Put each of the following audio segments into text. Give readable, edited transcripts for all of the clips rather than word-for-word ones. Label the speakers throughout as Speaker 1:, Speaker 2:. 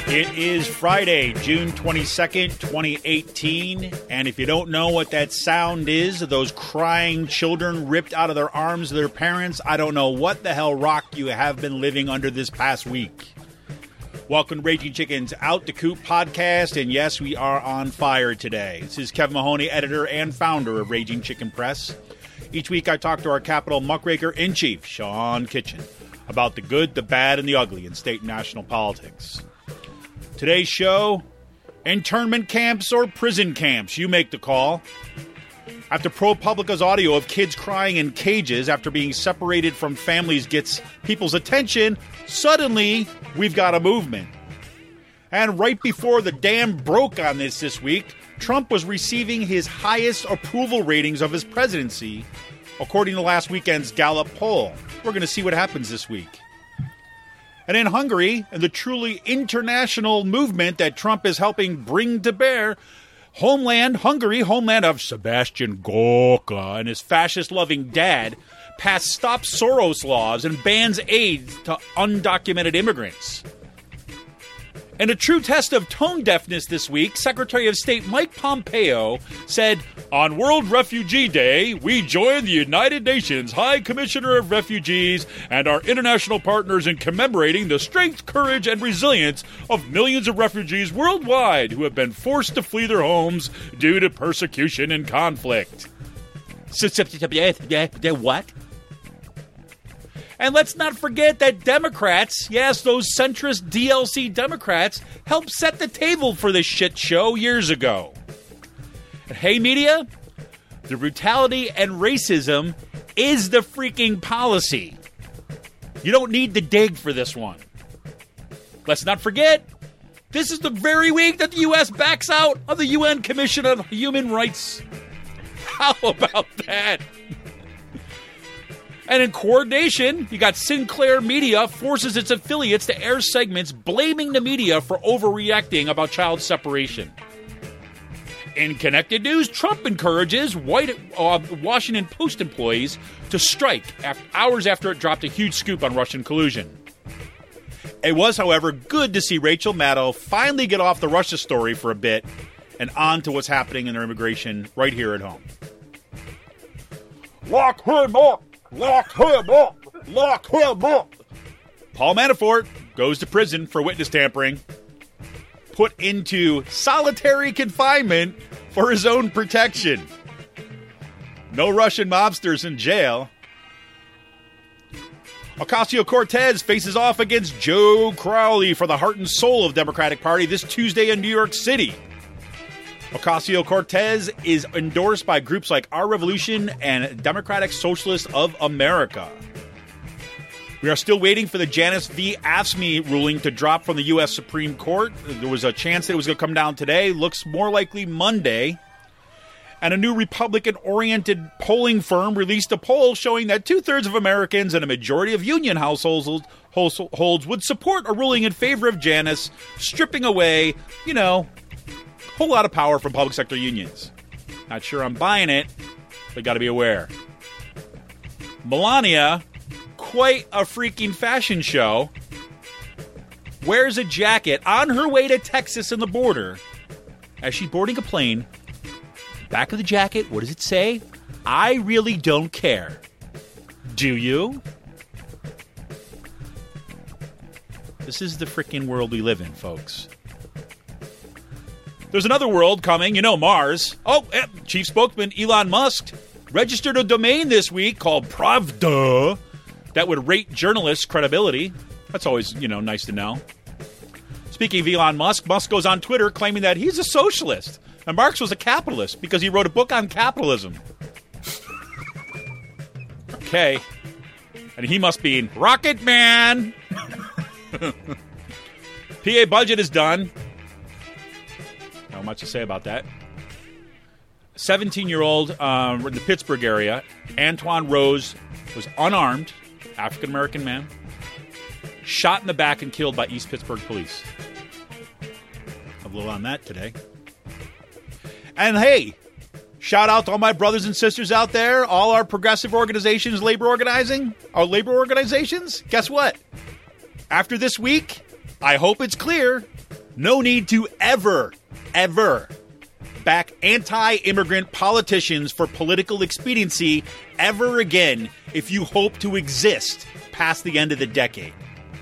Speaker 1: It is Friday, June 22nd, 2018, and if you don't know what that sound is, those crying children ripped out of their arms of their parents, I don't know what the hell rock you have been living under this past week. Welcome to Raging Chicken's Out the Coop podcast, and yes, we are on fire today. This is Kevin Mahoney, editor and founder of Raging Chicken Press. Each week I talk to our Capitol muckraker-in-chief, Sean Kitchen, about the good, the bad, and the ugly in state and national politics. Today's show, internment camps or prison camps, you make the call. After ProPublica's audio of kids crying in cages after being separated from families gets people's attention, suddenly we've got a movement. And right before the dam broke on this week, Trump was receiving his highest approval ratings of his presidency, according to last weekend's Gallup poll. We're going to see what happens this week. And in Hungary, and the truly international movement that Trump is helping bring to bear, Hungary, homeland of Sebastian Gorka and his fascist-loving dad, passed Stop Soros laws and bans aid to undocumented immigrants. In a true test of tone deafness this week, Secretary of State Mike Pompeo said, "On World Refugee Day, we join the United Nations High Commissioner of Refugees and our international partners in commemorating the strength, courage, and resilience of millions of refugees worldwide who have been forced to flee their homes due to persecution and conflict." What? And let's not forget that Democrats, yes, those centrist DLC Democrats, helped set the table for this shit show years ago. And hey, media, the brutality and racism is the freaking policy. You don't need the dig for this one. Let's not forget, this is the very week that the U.S. backs out of the UN Commission on Human Rights. How about that? And in coordination, you got Sinclair Media forces its affiliates to air segments blaming the media for overreacting about child separation. In connected news, Trump encourages Washington Post employees to strike hours after it dropped a huge scoop on Russian collusion. It was, however, good to see Rachel Maddow finally get off the Russia story for a bit and on to what's happening in their immigration right here at home. Lock him up! Lock him up! Lock him up! Paul Manafort goes to prison for witness tampering, put into solitary confinement for his own protection. No Russian mobsters in jail. Ocasio-Cortez faces off against Joe Crowley for the heart and soul of Democratic Party this Tuesday in New York City. Ocasio-Cortez is endorsed by groups like Our Revolution and Democratic Socialists of America. We are still waiting for the Janus v. AFSCME ruling to drop from the U.S. Supreme Court. There was a chance that it was going to come down today. Looks more likely Monday. And a new Republican-oriented polling firm released a poll showing that 2/3 of Americans and a majority of union households would support a ruling in favor of Janus, stripping away, whole lot of power from public sector unions. Not sure I'm buying it, but got to be aware. Melania, quite a freaking fashion show, wears a jacket on her way to Texas and the border. As she's boarding a plane, back of the jacket, what does it say? I really don't care. Do you? This is the freaking world we live in, folks. There's another world coming, Mars. Chief spokesman Elon Musk registered a domain this week called Pravda that would rate journalists' credibility. That's always, nice to know. Speaking of Elon Musk, Musk goes on Twitter claiming that he's a socialist and Marx was a capitalist because he wrote a book on capitalism. Okay. And he must be in Rocket Man. PA budget is done. Not much to say about that. 17-year-old in the Pittsburgh area, Antoine Rose, was unarmed, African-American man, shot in the back and killed by East Pittsburgh police. A little on that today. And hey, shout out to all my brothers and sisters out there, all our progressive organizations, labor organizations. Guess what? After this week, I hope it's clear, No need to ever back anti-immigrant politicians for political expediency ever again if you hope to exist past the end of the decade.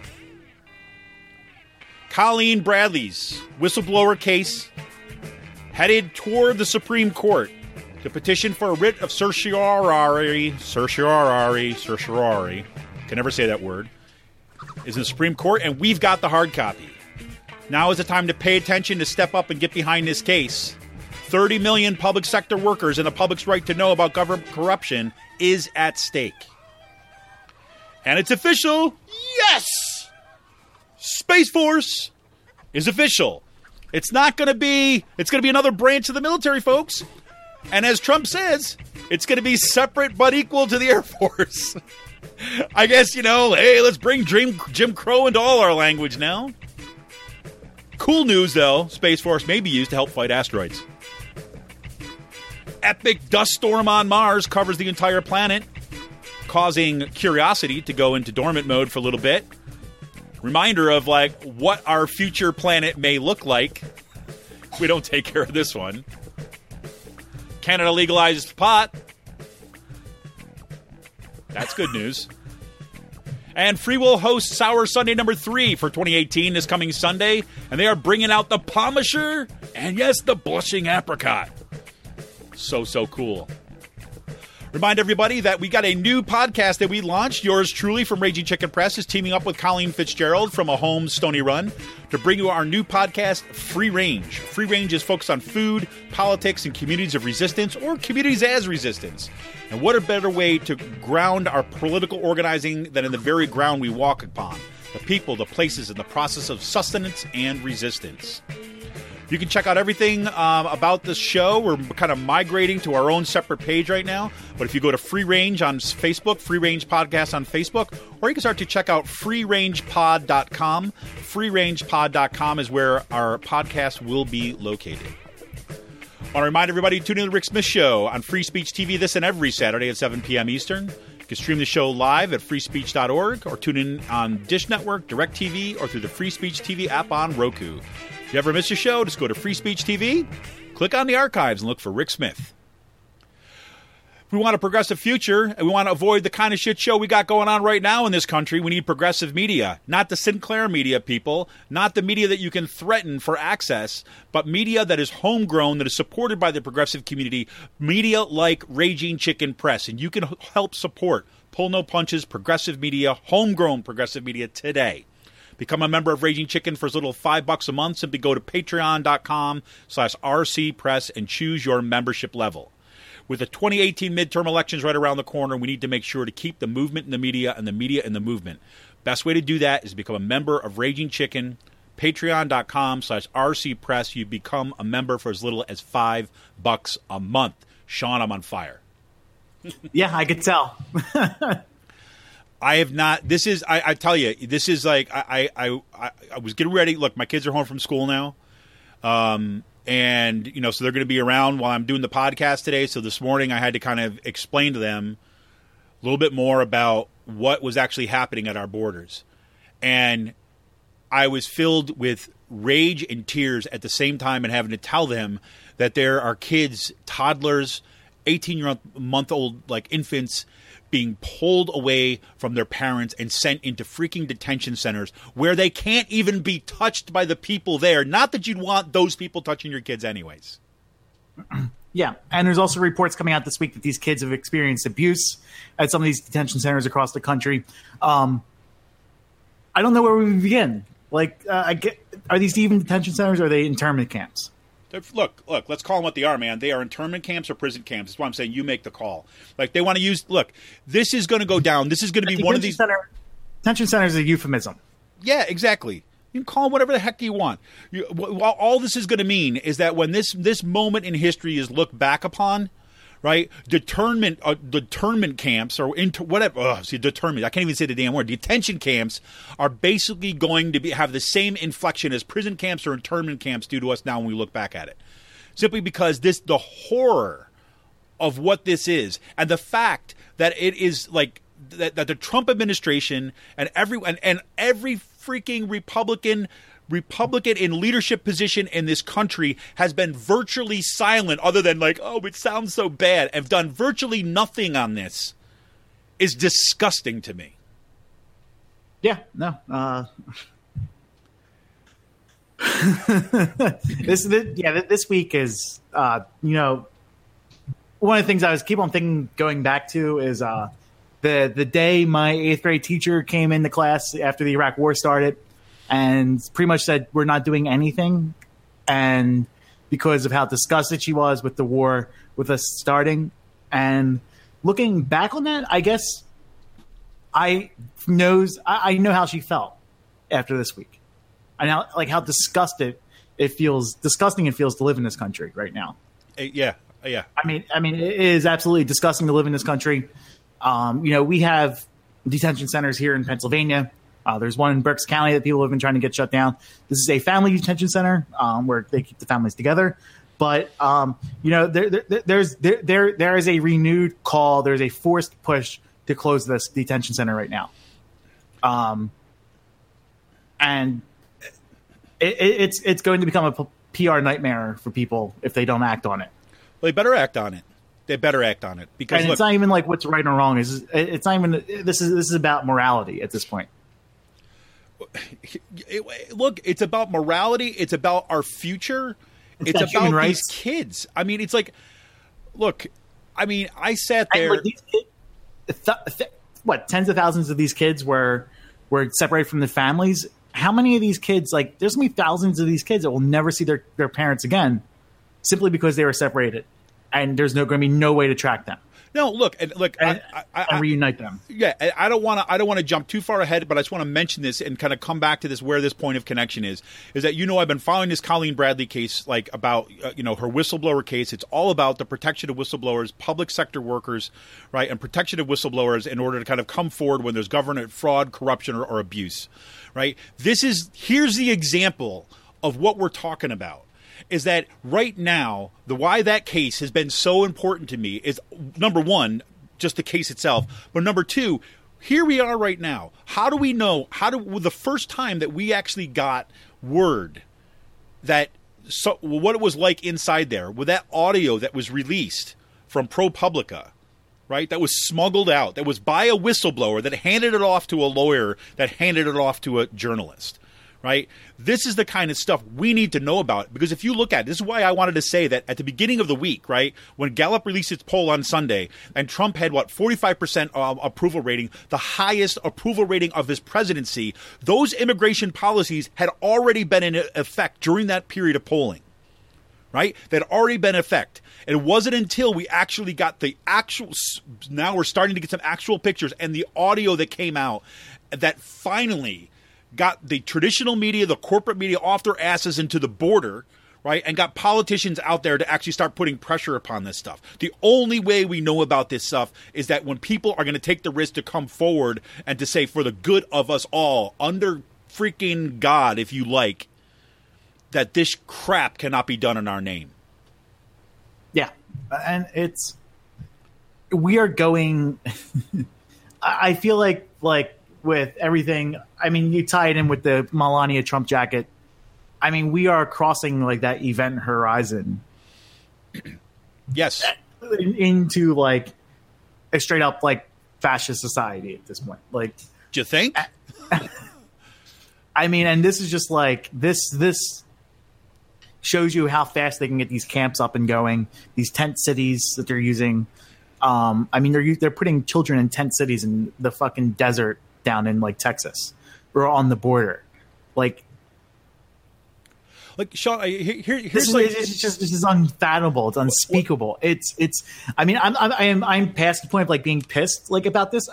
Speaker 1: Colleen Bradley's whistleblower case headed toward the Supreme Court to petition for a writ of certiorari, can never say that word, is in the Supreme Court, and we've got the hard copy. Now is the time to pay attention, to step up and get behind this case. 30 million public sector workers and the public's right to know about government corruption is at stake. And it's official. Yes! Space Force is official. It's not going to be, it's going to be another branch of the military, folks. And as Trump says, it's going to be separate but equal to the Air Force. I guess, hey, let's bring Jim Crow into all our language now. Cool news, though. Space Force may be used to help fight asteroids. Epic dust storm on Mars covers the entire planet, causing Curiosity to go into dormant mode for a little bit. Reminder of, what our future planet may look like if we don't take care of this one. Canada legalized pot. That's good news. And Free Will hosts Sour Sunday number 3 for 2018 this coming Sunday. And they are bringing out the Pomisher and, yes, the Blushing Apricot. So cool. Remind everybody that we got a new podcast that we launched. Yours truly from Raging Chicken Press is teaming up with Colleen Fitzgerald from A Home Stony Run to bring you our new podcast, Free Range. Free Range is focused on food, politics, and communities of resistance, or communities as resistance. And what a better way to ground our political organizing than in the very ground we walk upon, the people, the places, and the process of sustenance and resistance. You can check out everything about this show. We're kind of migrating to our own separate page right now. But if you go to Free Range on Facebook, Free Range Podcast on Facebook, or you can start to check out freerangepod.com. Freerangepod.com is where our podcast will be located. I want to remind everybody to tune in to the Rick Smith Show on Free Speech TV this and every Saturday at 7 p.m. Eastern. You can stream the show live at freespeech.org or tune in on Dish Network, DirecTV, or through the Free Speech TV app on Roku. If you ever miss a show, just go to Free Speech TV, click on the archives, and look for Rick Smith. If we want a progressive future, and we want to avoid the kind of shit show we got going on right now in this country, we need progressive media. Not the Sinclair media, people. Not the media that you can threaten for access, but media that is homegrown, that is supported by the progressive community. Media like Raging Chicken Press. And you can help support Pull No Punches, progressive media, homegrown progressive media today. Become a member of Raging Chicken for as little as $5 a month. Simply go to patreon.com/rcpress and choose your membership level. With the 2018 midterm elections right around the corner, we need to make sure to keep the movement in the media and the media in the movement. Best way to do that is to become a member of Raging Chicken. Patreon.com/rcpress. You become a member for as little as $5 a month. Sean, I'm on fire.
Speaker 2: Yeah, I could tell.
Speaker 1: I have not. This is. I tell you, this is like I was getting ready. Look, my kids are home from school now, and so they're going to be around while I'm doing the podcast today. So this morning I had to kind of explain to them a little bit more about what was actually happening at our borders, and I was filled with rage and tears at the same time, and having to tell them that there are kids, toddlers, 18-month-old infants, being pulled away from their parents and sent into freaking detention centers where they can't even be touched by the people there. Not that you'd want those people touching your kids anyways.
Speaker 2: Yeah, and there's also reports coming out this week that these kids have experienced abuse at some of these detention centers across the country. I don't know where we begin. Are these even detention centers or are they internment camps?
Speaker 1: Look, let's call them what they are, man. They are internment camps or prison camps. That's why I'm saying you make the call. They want to use – look, this is going to go down. This is going to be one of these –
Speaker 2: detention center is a euphemism.
Speaker 1: Yeah, exactly. You can call them whatever the heck you want. All this is going to mean is that when this moment in history is looked back upon, right, determined camps or into whatever. Determined. I can't even say the damn word. Detention camps are basically going to have the same inflection as prison camps or internment camps do to us now when we look back at it. Simply because the horror of what this is, and the fact that it is that the Trump administration and every freaking Republican Republican in leadership position in this country has been virtually silent, other than like, oh, it sounds so bad, have done virtually nothing on this, is disgusting to me.
Speaker 2: Yeah, no. This week is, one of the things I was keep on thinking, going back to, is the day my 8th grade teacher came into class after the Iraq War started and pretty much said, we're not doing anything. And because of how disgusted she was with the war, with us starting. And looking back on that, I guess I know how she felt after this week. And how disgusting it feels to live in this country right now.
Speaker 1: Yeah.
Speaker 2: I mean, it is absolutely disgusting to live in this country. We have detention centers here in Pennsylvania. There's one in Berks County that people have been trying to get shut down. This is a family detention center where they keep the families together. But there is a renewed call. There's a forced push to close this detention center right now, and it's going to become a PR nightmare for people if they don't act on it.
Speaker 1: Well, they better act on it. Because
Speaker 2: it's not even like what's right or wrong. It's not even. This is about morality at this point.
Speaker 1: Look, it's about morality. It's about our future. It's about these kids. I mean, it's like, look, I mean, I sat there. Tens of thousands of these kids were separated from their families. How many of these kids, there's going to be thousands of these kids that will never see their parents again simply because they were separated, and there's going to be no way to track them.
Speaker 2: No, look, and reunite them.
Speaker 1: Yeah, I don't want to jump too far ahead, but I just want to mention this and kind of come back to this where this point of connection is that I've been following this Colleen Bradley case about her whistleblower case. It's all about the protection of whistleblowers, public sector workers, right, and protection of whistleblowers in order to kind of come forward when there's government fraud, corruption, or abuse, right? Here's the example of what we're talking about. Is that right now, why that case has been so important to me is, number one, just the case itself. But number two, here we are right now. How do we know, the first time that we actually got word that what it was like inside there, with that audio that was released from ProPublica, right, that was smuggled out, that was by a whistleblower that handed it off to a lawyer that handed it off to a journalist. Right? This is the kind of stuff we need to know about, because if you look at it, this is why I wanted to say that at the beginning of the week, right, when Gallup released its poll on Sunday and Trump had 45% approval rating, the highest approval rating of his presidency, those immigration policies had already been in effect during that period of polling. Right? That had already been in effect. And it wasn't until we actually got now we're starting to get some actual pictures and the audio that came out that finally got the traditional media, the corporate media, off their asses into the border, right, and got politicians out there to actually start putting pressure upon this stuff. The only way we know about this stuff is that when people are going to take the risk to come forward and to say, for the good of us all, under freaking God, if you like, that this crap cannot be done in our name.
Speaker 2: Yeah, and we are going, I feel like with everything, I mean, you tie it in with the Melania Trump jacket. I mean, we are crossing that event horizon.
Speaker 1: Yes.
Speaker 2: Into a straight up fascist society at this point.
Speaker 1: Do you think?
Speaker 2: I mean, and this is just this shows you how fast they can get these camps up and going, these tent cities that they're using. I mean, they're putting children in tent cities in the fucking desert down in Texas or on the border.
Speaker 1: Sean, here's
Speaker 2: this is unfathomable. It's unspeakable. It's. I mean, I'm past the point of being pissed about this.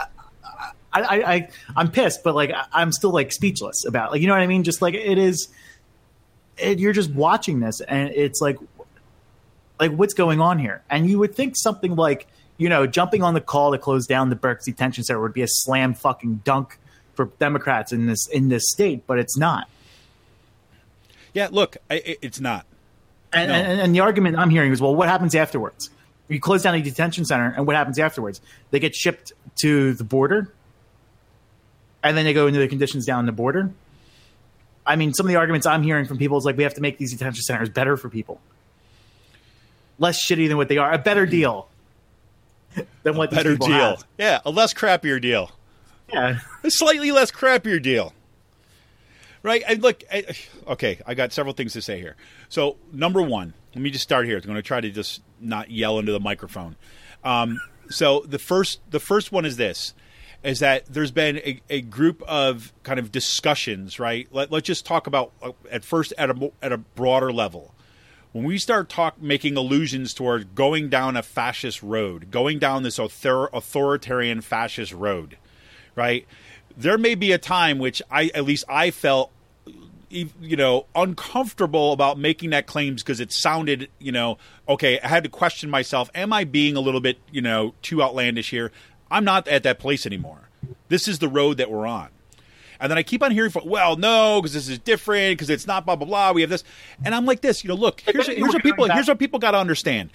Speaker 2: I'm pissed, but I'm still speechless about you know what I mean. Just it is. You're just watching this, and it's what's going on here? And you would think something jumping on the call to close down the Berks detention center would be a slam fucking dunk for Democrats in this state, but it's not.
Speaker 1: Yeah, look, it's not.
Speaker 2: And the argument I'm hearing is, well, what happens afterwards? You close down a detention center, and what happens afterwards? They get shipped to the border, and then they go into the conditions down the border. I mean, some of the arguments I'm hearing from people is like we have to make these detention centers better for people, less shitty than what they are, a better deal than what these people have.
Speaker 1: Yeah, a less crappier deal.
Speaker 2: Yeah,
Speaker 1: a slightly less crappier deal. Right? Okay, I got several things to say here. So, number one, let me just start here. I'm going to try to just not yell into the microphone. So the first one is this, is that there's been a group of kind of discussions, right? Let's just talk about at first at a broader level. When we start making allusions toward going down a fascist road, going down this authoritarian fascist road, right? There may be a time which I felt, uncomfortable about making that claims because it sounded, okay, I had to question myself. Am I being a little bit, too outlandish here? I'm not at that place anymore. This is the road that we're on. And then I keep on hearing, well, no, because this is different, because it's not blah, blah, blah. We have this. And I'm like this, look, here's what people got to understand.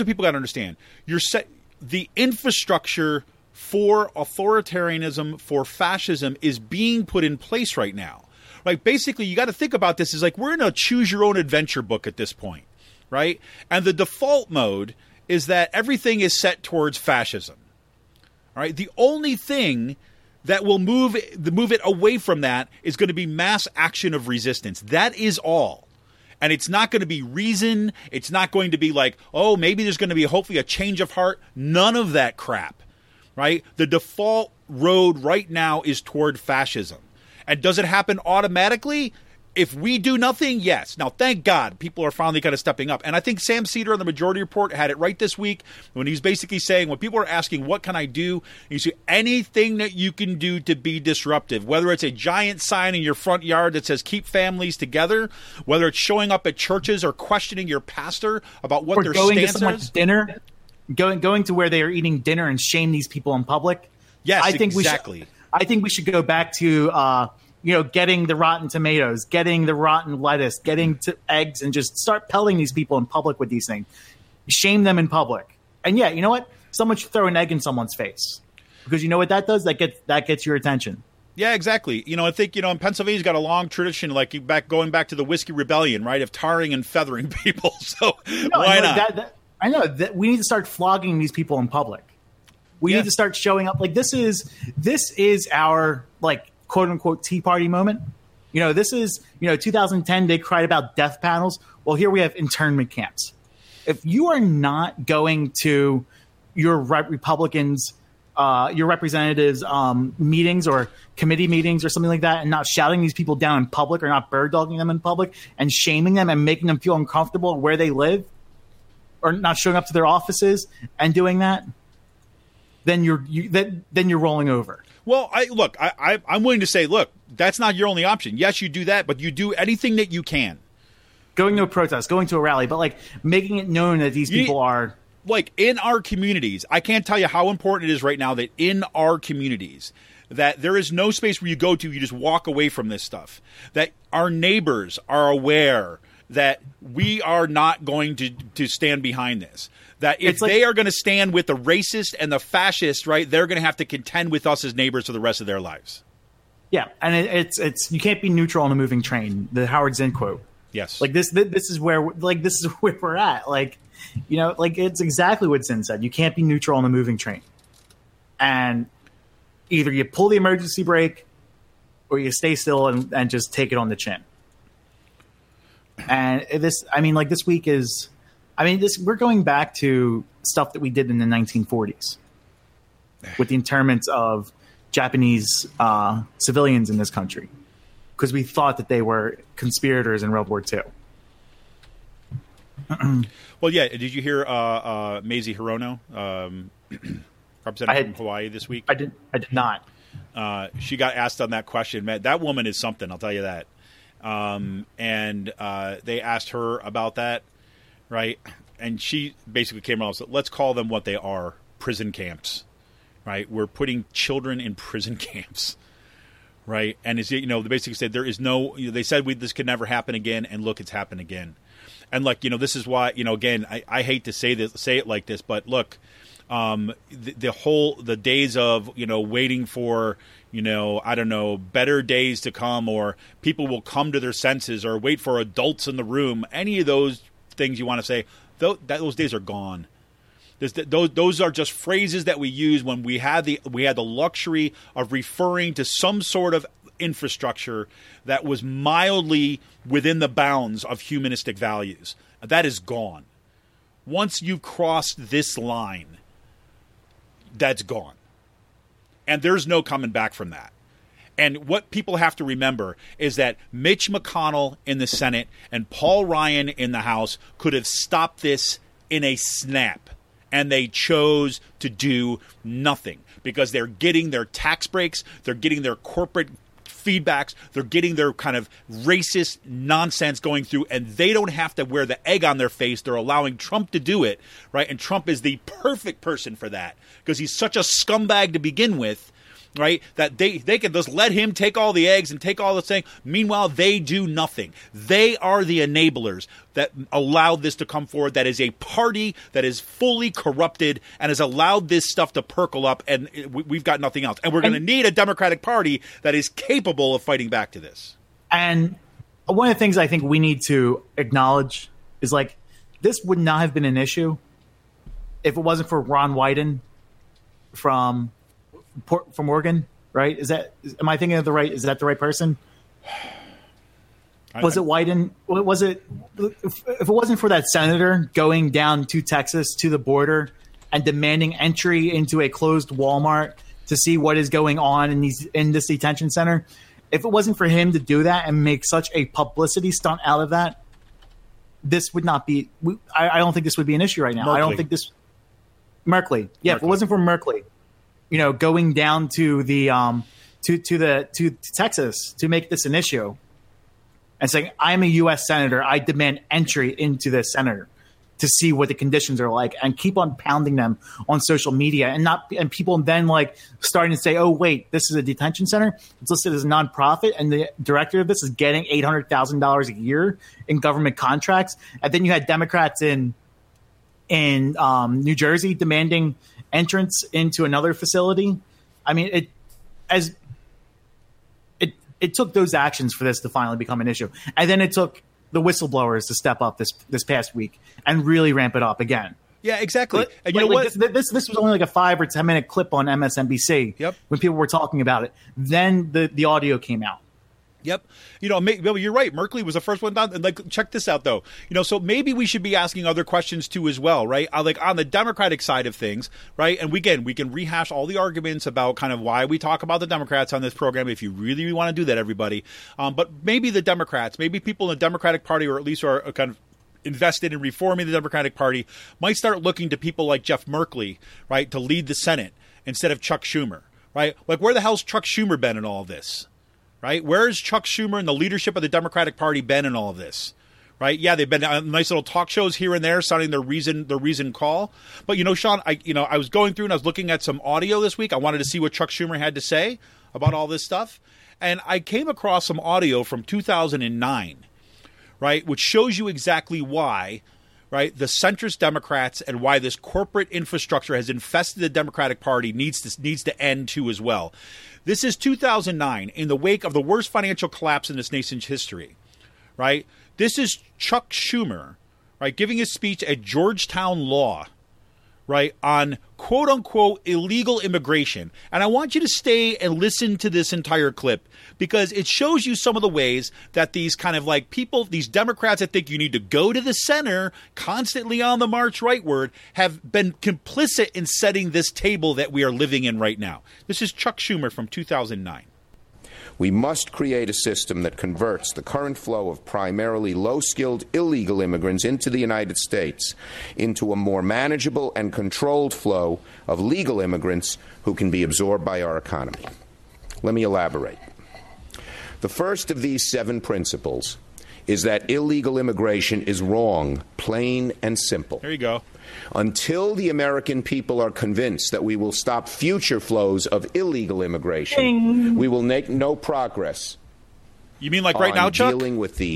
Speaker 1: The infrastructure for authoritarianism, for fascism is being put in place right now. Right? Basically, you got to think about this as like we're in a choose your own adventure book at this point, right? And the default mode is that everything is set towards fascism. All right? The only thing that will move it away from that is going to be mass action of resistance. That is all. And it's not going to be reason. It's not going to be like, oh, maybe there's going to be hopefully a change of heart. None of that crap, right? The default road right now is toward fascism. And does it happen automatically? If we do nothing, yes. Now, thank God, people are finally kind of stepping up. And I think Sam Cedar on the Majority Report had it right this week when he's basically saying, when people are asking, what can I do? You say, anything that you can do to be disruptive, whether it's a giant sign in your front yard that says, keep families together, whether it's showing up at churches or questioning your pastor about what their stance is. Going to someone's
Speaker 2: dinner, going to where they are eating dinner and shame these people in public.
Speaker 1: Yes, exactly.
Speaker 2: I think we should go back to, getting the rotten tomatoes, getting the rotten lettuce, getting to eggs, and just start pelling these people in public with these things. Shame them in public. And yeah, you know what? Someone should throw an egg in someone's face. Because you know what that does? That gets your attention.
Speaker 1: Yeah, exactly. I think, in Pennsylvania's got a long tradition, like going back to the Whiskey Rebellion, right, of tarring and feathering people. So why not?
Speaker 2: I know that we need to start flogging these people in public. We need to start showing up. Like this is our quote unquote Tea Party moment. This is 2010. They cried about death panels. Well, here we have internment camps. If you are not going to your Republicans, your representatives' meetings or committee meetings or something like that, and not shouting these people down in public or not bird dogging them in public and shaming them and making them feel uncomfortable where they live, or not showing up to their offices and doing that, then you're rolling over.
Speaker 1: Well, I'm willing to say, look, that's not your only option. Yes, you do that, but you do anything that you can.
Speaker 2: Going to a protest, going to a rally, but making it known that these people are
Speaker 1: in our communities. I can't tell you how important it is right now that in our communities that there is no space where you go to, you just walk away from this stuff. That our neighbors are aware that we are not going to stand behind this. That if they are going to stand with the racist and the fascist, right, they're going to have to contend with us as neighbors for the rest of their lives.
Speaker 2: Yeah, and it's you can't be neutral on a moving train. The Howard Zinn quote.
Speaker 1: Yes.
Speaker 2: This is where we're at. It's exactly what Zinn said. You can't be neutral on a moving train. And either you pull the emergency brake or you stay still and just take it on the chin. And this week is, we're going back to stuff that we did in the 1940s with the internments of Japanese civilians in this country because we thought that they were conspirators in World War II.
Speaker 1: Well, yeah. Did you hear Mazie Hirono, representative from Hawaii this week?
Speaker 2: I did not.
Speaker 1: She got asked on that question. Man, that woman is something, I'll tell you that. And they asked her about that, right? And she basically came out and said, let's call them what they are, prison camps, right? We're putting children in prison camps, right? And they basically said there is no, they said this could never happen again, and look, it's happened again. And this is why, again, I hate to say it like this, but look, the days of, waiting for, I don't know, better days to come, or people will come to their senses, or wait for adults in the room. Any of those things you want to say, those days are gone. Those are just phrases that we use when we had the luxury of referring to some sort of infrastructure that was mildly within the bounds of humanistic values. That is gone. Once you've crossed this line, that's gone. And there's no coming back from that. And what people have to remember is that Mitch McConnell in the Senate and Paul Ryan in the House could have stopped this in a snap. And they chose to do nothing because they're getting their tax breaks, they're getting their corporate feedbacks, they're getting their kind of racist nonsense going through, and they don't have to wear the egg on their face. They're allowing Trump to do it, right? And Trump is the perfect person for that because he's such a scumbag to begin with, right? That they can just let him take all the eggs and take all the thing. Meanwhile, they do nothing. They are the enablers that allowed this to come forward. That is a party that is fully corrupted and has allowed this stuff to percolate up, and we've got nothing else. And we're going to need a Democratic Party that is capable of fighting back to this.
Speaker 2: And one of the things I think we need to acknowledge is, like, this would not have been an issue if it wasn't for Ron Wyden from Oregon, right? Am I thinking of is that the right person? Was it Wyden? Was it, if it wasn't for that senator going down to Texas to the border and demanding entry into a closed Walmart to see what is going on in this detention center, if it wasn't for him to do that and make such a publicity stunt out of that, this would not be, I don't think this would be an issue right now.
Speaker 1: Merkley.
Speaker 2: I don't think this, Merkley. Yeah, Merkley. If it wasn't for Merkley, going down to the to Texas to make this an issue and saying, I'm a U.S. senator, I demand entry into this senator to see what the conditions are like, and keep on pounding them on social media, and people then starting to say, oh wait, this is a detention center, it's listed as a nonprofit, and the director of this is getting $800,000 a year in government contracts. And then you had Democrats in New Jersey demanding entrance into another facility. I mean, it took those actions for this to finally become an issue, and then it took the whistleblowers to step up this past week and really ramp it up again.
Speaker 1: Yeah, exactly. And
Speaker 2: you know what? This was only like a 5 or 10 minute clip on MSNBC.
Speaker 1: Yep.
Speaker 2: When people were talking about it. Then the audio came out.
Speaker 1: Yep. You're right. Merkley was the first one down. Check this out, though. So maybe we should be asking other questions, too, as well, right? On the Democratic side of things, right? And we can rehash all the arguments about kind of why we talk about the Democrats on this program if you really want to do that, everybody. But maybe the Democrats, maybe people in the Democratic Party, or at least are kind of invested in reforming the Democratic Party, might start looking to people like Jeff Merkley, right, to lead the Senate instead of Chuck Schumer, right? Where the hell's Chuck Schumer been in all of this? Right? Where's Chuck Schumer and the leadership of the Democratic Party been in all of this? Right? Yeah, they've been on nice little talk shows here and there, sounding their reason call. But Sean, I was going through and I was looking at some audio this week. I wanted to see what Chuck Schumer had to say about all this stuff, and I came across some audio from 2009, right, which shows you exactly why, right, the centrist Democrats and why this corporate infrastructure has infested the Democratic Party needs to end too as well. This is 2009, in the wake of the worst financial collapse in this nation's history, right? This is Chuck Schumer, right, giving his speech at Georgetown Law, right, on quote-unquote illegal immigration. And I want you to stay and listen to this entire clip because it shows you some of the ways that these kind of people, these Democrats that think you need to go to the center, constantly on the march rightward, have been complicit in setting this table that we are living in right now. This is Chuck Schumer from 2009.
Speaker 3: We must create a system that converts the current flow of primarily low-skilled illegal immigrants into the United States into a more manageable and controlled flow of legal immigrants who can be absorbed by our economy. Let me elaborate. The first of these 7 principles is that illegal immigration is wrong, plain and simple.
Speaker 1: There you go.
Speaker 3: Until the American people are convinced that we will stop future flows of illegal immigration, we will make no progress.
Speaker 1: You mean right now, Chuck?
Speaker 3: Dealing with the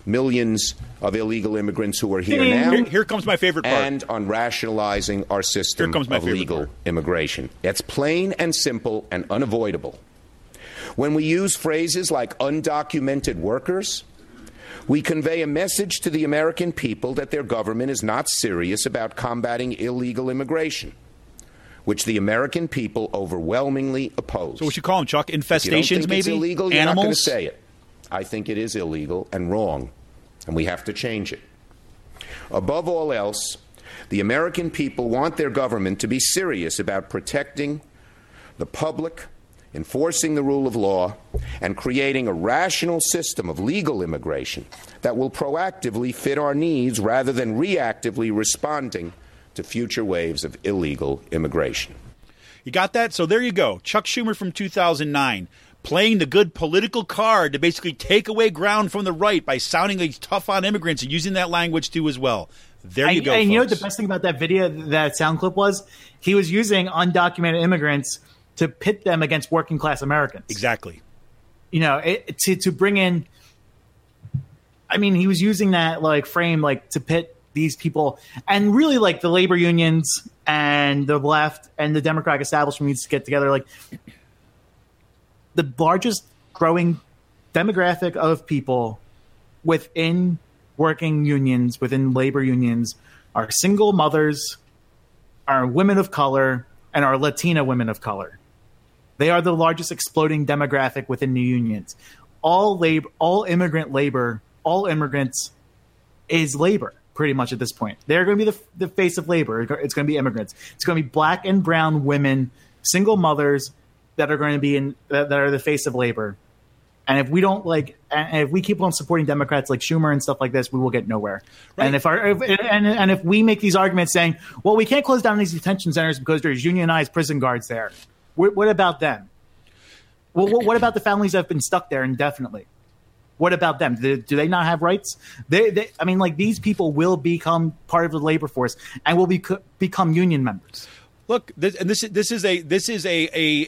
Speaker 3: millions of illegal immigrants who are here now.
Speaker 1: Here comes my favorite part.
Speaker 3: And on rationalizing our system of legal immigration. It's plain and simple and unavoidable. When we use phrases like undocumented workers, we convey a message to the American people that their government is not serious about combating illegal immigration, which the American people overwhelmingly oppose.
Speaker 1: So what you call them, Chuck? Infestations, maybe?
Speaker 3: It's illegal, you're
Speaker 1: Animals?
Speaker 3: not going to say it. I think it is illegal and wrong, and we have to change it. Above all else, the American people want their government to be serious about protecting the public, enforcing the rule of law, and creating a rational system of legal immigration that will proactively fit our needs rather than reactively responding to future waves of illegal immigration.
Speaker 1: You got that? So there you go. Chuck Schumer from 2009 playing the good political card to basically take away ground from the right by sounding like tough on immigrants and using that language too as well. There you go,
Speaker 2: and
Speaker 1: folks.
Speaker 2: you know what the best thing about that video, that sound clip was? He was using undocumented immigrants to pit them against working class Americans.
Speaker 1: Exactly.
Speaker 2: You know, to bring in. I mean, he was using that like frame like to pit these people, and really like the labor unions and the left and the Democratic establishment needs to get together. Like the largest growing demographic of people within working unions, within labor unions, are single mothers, are women of color, and are Latina women of color. They are the largest exploding demographic within the unions. All immigrants is labor, pretty much at this point. They're going to be the face of labor. It's going to be immigrants. It's going to be black and brown women, single mothers that are going to be that are the face of labor. And if we don't and if we keep on supporting Democrats like Schumer and stuff like this, we will get nowhere. Right. And if we make these arguments saying, well, we can't close down these detention centers because there's unionized prison guards there. What about them? Well, what about the families that have been stuck there indefinitely? What about them? Do they not have rights? These people will become part of the labor force and will become union members.
Speaker 1: Look, this is a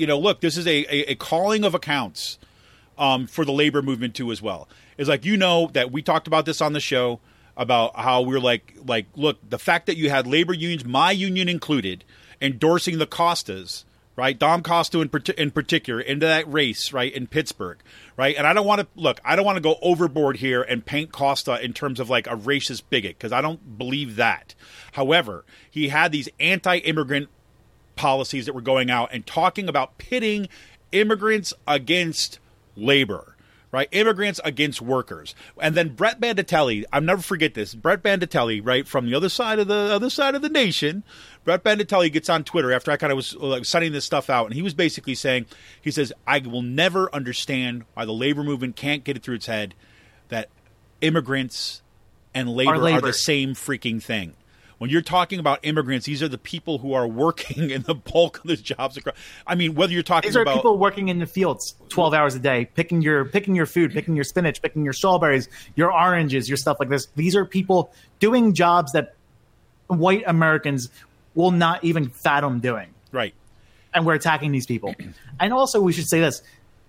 Speaker 1: calling of accounts for the labor movement too as well. It's like, that we talked about this on the show about how we're like, look, the fact that you had labor unions, my union included, endorsing the Costas, right? Dom Costa in particular, into that race, right, in Pittsburgh, right? And I don't want to go overboard here and paint Costa in terms of like a racist bigot, because I don't believe that. However, he had these anti-immigrant policies that were going out and talking about pitting immigrants against labor, right? Immigrants against workers. And then Brett Banditelli, I'll never forget this. Brett Banditelli, right, from the other side of the nation, Brett Banditelli gets on Twitter after I kind of was sending this stuff out, and he was basically saying, he says, I will never understand why the labor movement can't get it through its head that immigrants and labor are the same freaking thing. When you're talking about immigrants, these are the people who are working in the bulk of the jobs. I mean, whether you're talking about...
Speaker 2: These are people working in the fields 12 hours a day, picking your food, picking your spinach, picking your strawberries, your oranges, your stuff like this. These are people doing jobs that white Americans will not even fathom doing.
Speaker 1: Right.
Speaker 2: And we're attacking these people. And also, we should say this.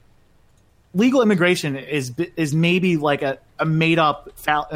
Speaker 2: Legal immigration is maybe like a made up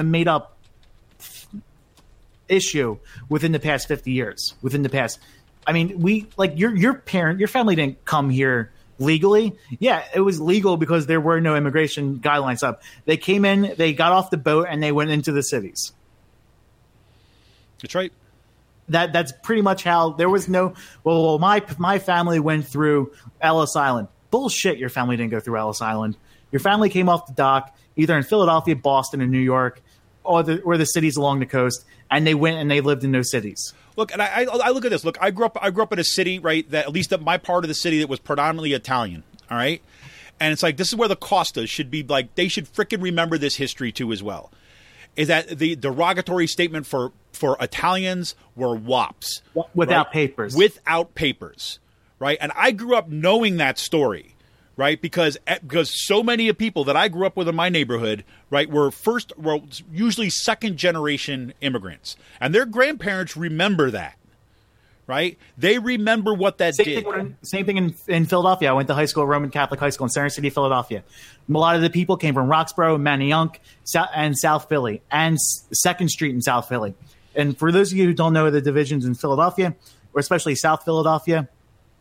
Speaker 2: issue within the past 50 years. I mean, your family didn't come here legally. Yeah, it was legal because there were no immigration guidelines up. They came in, they got off the boat, and they went into the cities.
Speaker 1: That's right.
Speaker 2: That's pretty much how there was no. Well, my family went through Ellis Island. Bullshit. Your family didn't go through Ellis Island. Your family came off the dock either in Philadelphia, Boston, or New York, or the cities along the coast, and they went and they lived in those cities.
Speaker 1: Look, and I look at this. Look, I grew up in a city, right, that at least my part of the city that was predominantly Italian. All right, and it's like this is where the Costas should be. Like they should frickin' remember this history too as well. Is that the derogatory statement for Italians were WAPs.
Speaker 2: Without
Speaker 1: right?
Speaker 2: papers.
Speaker 1: Without papers, right? And I grew up knowing that story, right? Because so many of people that I grew up with in my neighborhood, right, were usually second-generation immigrants. And their grandparents remember that, right? They remember what that did.
Speaker 2: Same thing in Philadelphia. I went to high school, Roman Catholic high school in Center City, Philadelphia. A lot of the people came from Roxborough, Manayunk, and South Philly, and 2nd Street in South Philly. And for those of you who don't know the divisions in Philadelphia, or especially South Philadelphia,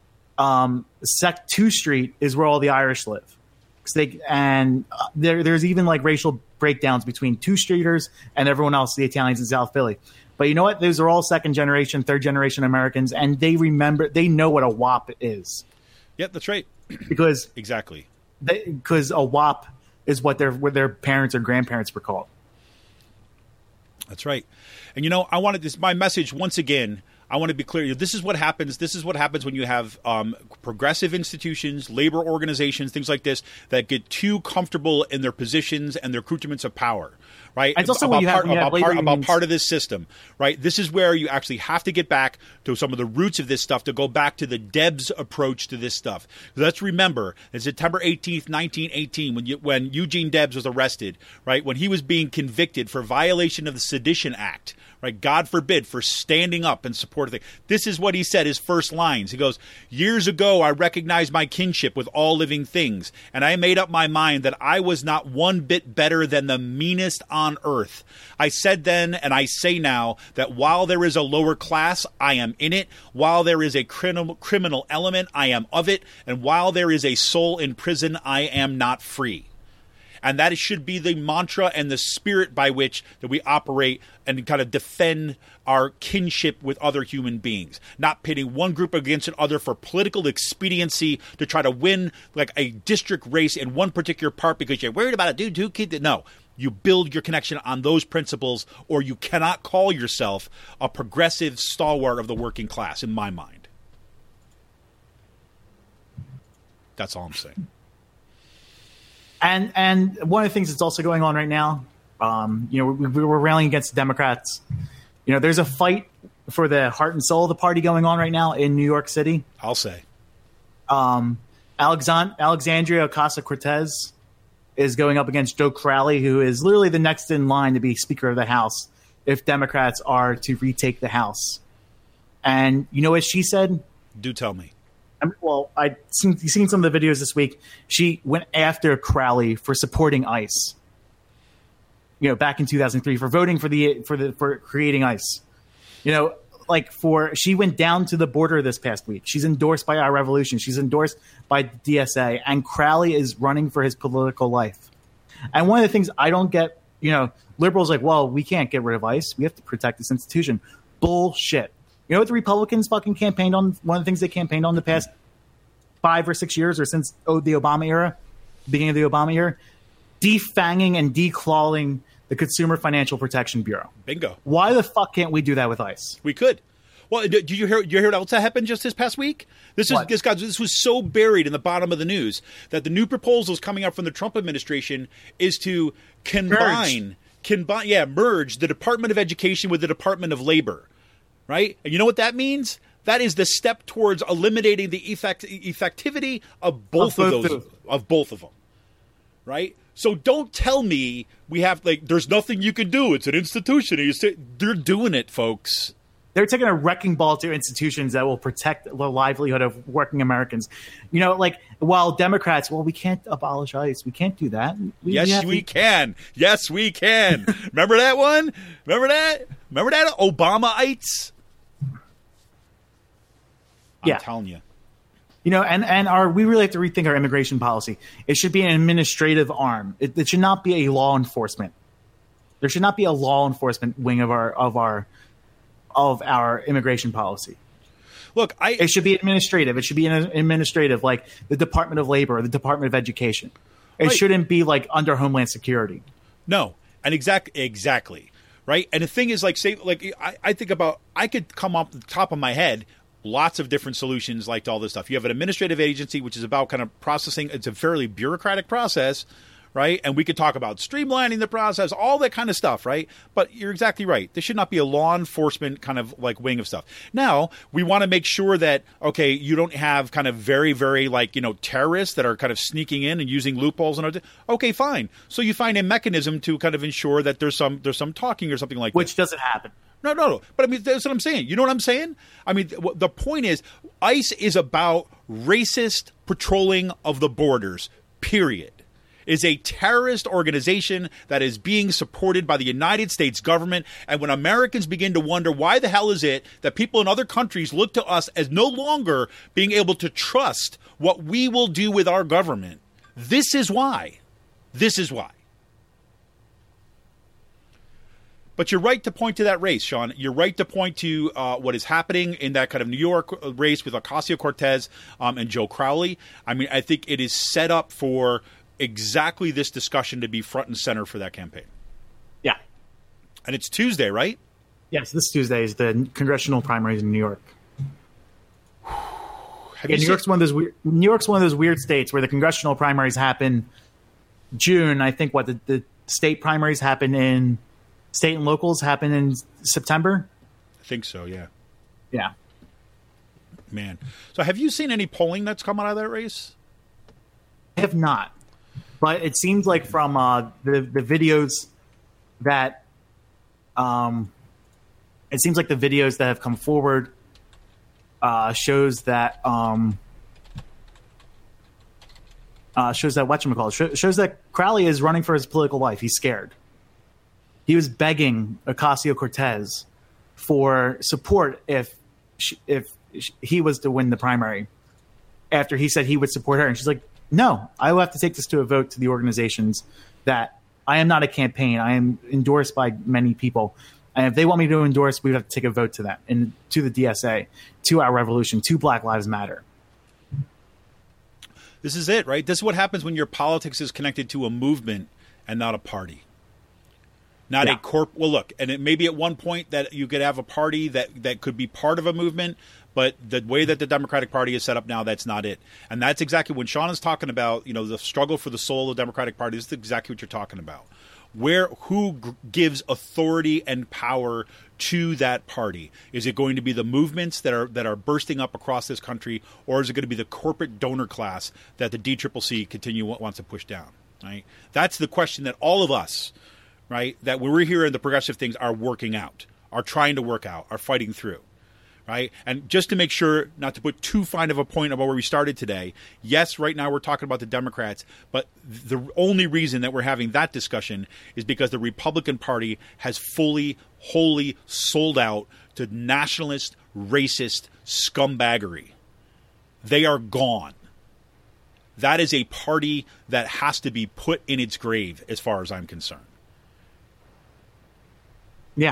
Speaker 2: 2 Street is where all the Irish live. There's even like racial breakdowns between 2 Streeters and everyone else, the Italians in South Philly. But you know what? Those are all 2nd generation, 3rd generation Americans, and they know what a WAP is.
Speaker 1: Yep, that's right.
Speaker 2: Because
Speaker 1: exactly.
Speaker 2: Because a WAP is what their parents or grandparents were called.
Speaker 1: That's right. And I wanted this. My message once again. I want to be clear. This is what happens. This is what happens when you have progressive institutions, labor organizations, things like this that get too comfortable in their positions and their accoutrements of power. Right?
Speaker 2: It's also about
Speaker 1: part of this system, right? This is where you actually have to get back to some of the roots of this stuff, to go back to the Debs approach to this stuff. Let's remember, it's September 18th, 1918, when Eugene Debs was arrested, right? When he was being convicted for violation of the Sedition Act, right? God forbid, for standing up and supporting. This is what he said, his first lines. He goes, "Years ago, I recognized my kinship with all living things, and I made up my mind that I was not one bit better than the meanest on earth. I said then, and I say now, that while there is a lower class, I am in it. While there is a criminal element, I am of it. And while there is a soul in prison, I am not free." And that should be the mantra and the spirit by which that we operate and kind of defend our kinship with other human beings, not pitting one group against another for political expediency to try to win like a district race in one particular part because you're worried about a dude who kid. No, you build your connection on those principles, or you cannot call yourself a progressive stalwart of the working class, in my mind. That's all I'm saying.
Speaker 2: And one of the things that's also going on right now, we're railing against the Democrats. There's a fight for the heart and soul of the party going on right now in New York City.
Speaker 1: I'll say.
Speaker 2: Alexandria Ocasio-Cortez is going up against Joe Crowley, who is literally the next in line to be Speaker of the House if Democrats are to retake the House. And you know what she said?
Speaker 1: Do tell me.
Speaker 2: I've seen some of the videos this week. She went after Crowley for supporting ICE. Back in 2003 for voting for creating ICE. She went down to the border this past week. She's endorsed by Our Revolution. She's endorsed by DSA, and Crowley is running for his political life. And one of the things I don't get, liberals like, well, we can't get rid of ICE. We have to protect this institution. Bullshit. You know what the Republicans fucking campaigned on? One of the things they campaigned on the past 5 or 6 years, or since the Obama era, beginning of the Obama era, defanging and declawing the Consumer Financial Protection Bureau.
Speaker 1: Bingo.
Speaker 2: Why the fuck can't we do that with ICE?
Speaker 1: We could. Well, did you hear what else that happened just this past week? This was so buried in the bottom of the news that the new proposals coming up from the Trump administration is to merge the Department of Education with the Department of Labor. Right? And you know what that means? That is the step towards eliminating the effectivity of both of them. Right? So don't tell me we have there's nothing you can do. It's an institution. They're doing it, folks.
Speaker 2: They're taking a wrecking ball to institutions that will protect the livelihood of working Americans. While Democrats, we can't abolish ICE. We can't do that.
Speaker 1: Yes, we can. Yes, we can. Remember that one? Remember that Obama-ites? I'm telling you.
Speaker 2: We really have to rethink our immigration policy. It should be an administrative arm. It should not be a law enforcement. There should not be a law enforcement wing of our immigration policy.
Speaker 1: Look,
Speaker 2: it should be administrative. It should be administrative, like the Department of Labor or the Department of Education. It shouldn't be under Homeland Security.
Speaker 1: No, and exactly. Right. And the thing is, I think about, I could come off the top of my head lots of different solutions to all this stuff. You have an administrative agency, which is about kind of processing. It's a fairly bureaucratic process, right? And we could talk about streamlining the process, all that kind of stuff, right? But you're exactly right. There should not be a law enforcement kind of wing of stuff. Now, we want to make sure that, okay, you don't have kind of very, very terrorists that are kind of sneaking in and using loopholes. Okay, fine. So you find a mechanism to kind of ensure that there's some talking or something like that.
Speaker 2: Which doesn't happen.
Speaker 1: No. But I mean, that's what I'm saying. You know what I'm saying? I mean, the point is, ICE is about racist patrolling of the borders, period. Is a terrorist organization that is being supported by the United States government. And when Americans begin to wonder why the hell is it that people in other countries look to us as no longer being able to trust what we will do with our government, this is why. This is why. But you're right to point to that race, Sean. You're right to point to what is happening in that kind of New York race with Ocasio-Cortez and Joe Crowley. I mean, I think it is set up for exactly this discussion to be front and center for that campaign.
Speaker 2: Yeah.
Speaker 1: And it's Tuesday, right?
Speaker 2: Yes, this Tuesday is the congressional primaries in New York. New York's one of those weird states where the congressional primaries happen June. I think the state primaries happen in state and locals happen in September.
Speaker 1: I think so, yeah.
Speaker 2: Yeah.
Speaker 1: Man. So have you seen any polling that's come out of that race?
Speaker 2: I have not. But it seems like from the videos that it seems like the videos that have come forward shows that shows that Crowley is running for his political life. He's scared. He was begging Ocasio-Cortez for support if he was to win the primary. After he said he would support her, and she's like, "No, I will have to take this to a vote to the organizations that I am not a campaign. I am endorsed by many people. And if they want me to endorse, we would have to take a vote to that and to the DSA, to our revolution, to Black Lives Matter."
Speaker 1: This is it, right? This is what happens when your politics is connected to a movement and not a party. Not a corp. Well, look, and it may be at one point that you could have a party that could be part of a movement, but the way that the Democratic Party is set up now, that's not it. And that's exactly when Sean is talking about, the struggle for the soul of the Democratic Party. This is exactly what you're talking about. Who gives authority and power to that party? Is it going to be the movements that are bursting up across this country, or is it going to be the corporate donor class that the DCCC wants to push down? Right? That's the question that all of us, right, that when we're here in the progressive things are working out, are trying to work out, are fighting through. Right? And just to make sure not to put too fine of a point about where we started today, yes, right now we're talking about the Democrats, but the only reason that we're having that discussion is because the Republican Party has wholly sold out to nationalist, racist scumbaggery. They are gone. That is a party that has to be put in its grave as far as I'm concerned.
Speaker 2: Yeah.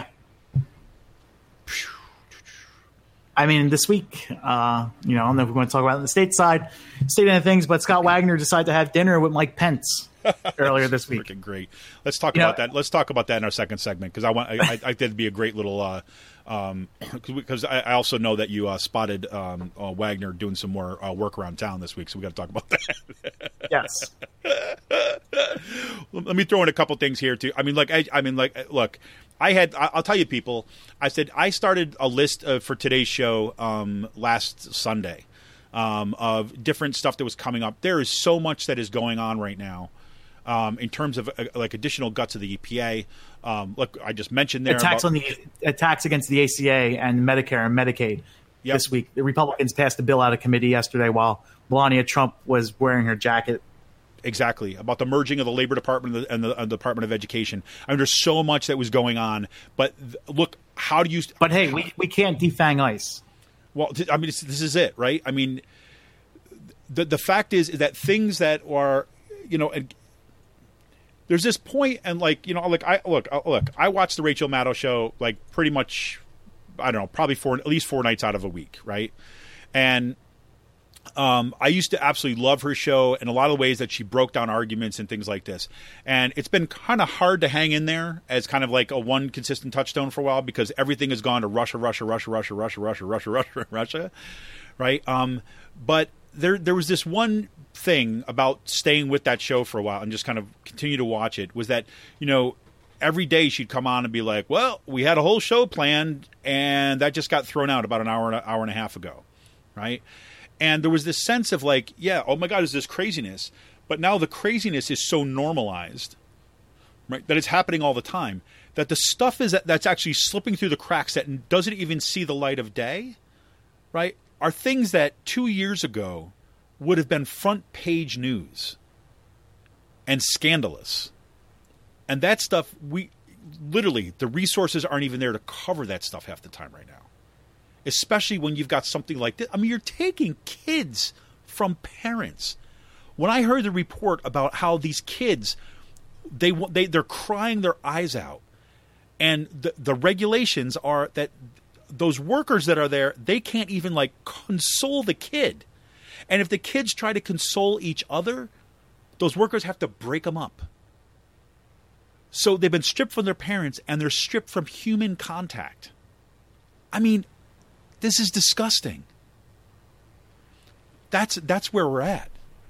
Speaker 2: I mean, this week, I don't know if we're going to talk about it on the state of things, but Scott Wagner decided to have dinner with Mike Pence earlier this week.
Speaker 1: Freaking great. Let's talk about that. Let's talk about that in our second segment, because I think it'd be a great little because I also know that you spotted Wagner doing some more work around town this week, so we got to talk about that.
Speaker 2: Yes.
Speaker 1: Let me throw in a couple things here too. Look. I'll tell you, people, I said I started a list for today's show last Sunday of different stuff that was coming up. There is so much that is going on right now in terms of additional guts of the EPA. Look, I just mentioned there
Speaker 2: attacks against the ACA and Medicare and Medicaid this week. The Republicans passed a bill out of committee yesterday while Melania Trump was wearing her jacket.
Speaker 1: Exactly, about the merging of the Labor Department and the Department of Education. I mean, there's so much that was going on. But look, how do you...
Speaker 2: But hey, we can't defang ICE.
Speaker 1: Well, I mean, this is it, right? I mean, the fact is that things that are, there's this point, and I watched the Rachel Maddow show pretty much, I don't know, probably at least 4 nights out of a week, right? And I used to absolutely love her show in a lot of ways that she broke down arguments and things like this. And it's been kind of hard to hang in there as kind of like a one consistent touchstone for a while, because everything has gone to Russia, right? But there was this one thing about staying with that show for a while and just kind of continue to watch it, was that, every day she'd come on and be like, well, we had a whole show planned and that just got thrown out about an hour and a half ago, right? And there was this sense of oh my God, is this craziness? But now the craziness is so normalized, right, that it's happening all the time, that the stuff that's actually slipping through the cracks that doesn't even see the light of day, right, are things that 2 years ago would have been front page news and scandalous. And that stuff, the resources aren't even there to cover that stuff half the time right now. Especially when you've got something like this. I mean, you're taking kids from parents. When I heard the report about how these kids, they're crying their eyes out, and the regulations are that those workers that are there, they can't even like console the kid. And if the kids try to console each other, those workers have to break them up. So they've been stripped from their parents, and they're stripped from human contact. I mean, this is disgusting. That's where we're at.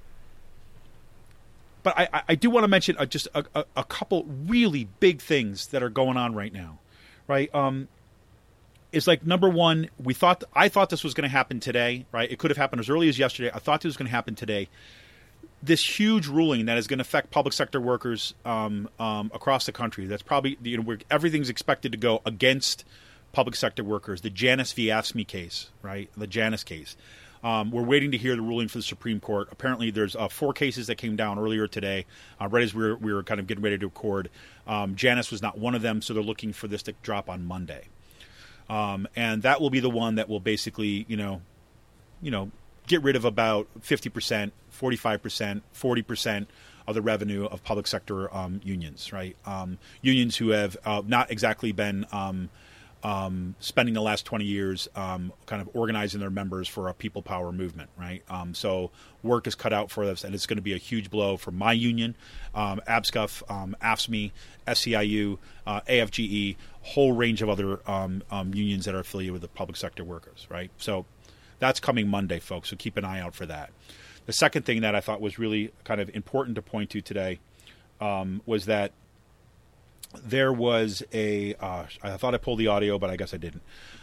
Speaker 1: But I do want to mention just a couple really big things that are going on right now, right? It's like, number one, I thought this was going to happen today, right? It could have happened as early as yesterday. I thought this was going to happen today. This huge ruling that is going to affect public sector workers across the country. That's probably, everything's expected to go against public sector workers. The Janus v. AFSCME case, right? The Janus case. We're waiting to hear the ruling for the Supreme Court. Apparently, there's 4 cases that came down earlier today, right as we were kind of getting ready to record. Janus was not one of them, so they're looking for this to drop on Monday. And that will be the one that will basically, get rid of about 50%, 45%, 40% of the revenue of public sector unions, right? Unions who have not exactly been spending the last 20 years kind of organizing their members for a people power movement, right? So work is cut out for this, and it's going to be a huge blow for my union, ABSCUF, AFSCME, SEIU, AFGE, whole range of other unions that are affiliated with the public sector workers, right? So that's coming Monday, folks, so keep an eye out for that. The second thing that I thought was really kind of important to point to today was that there was I thought I pulled the audio, but I guess I didn't.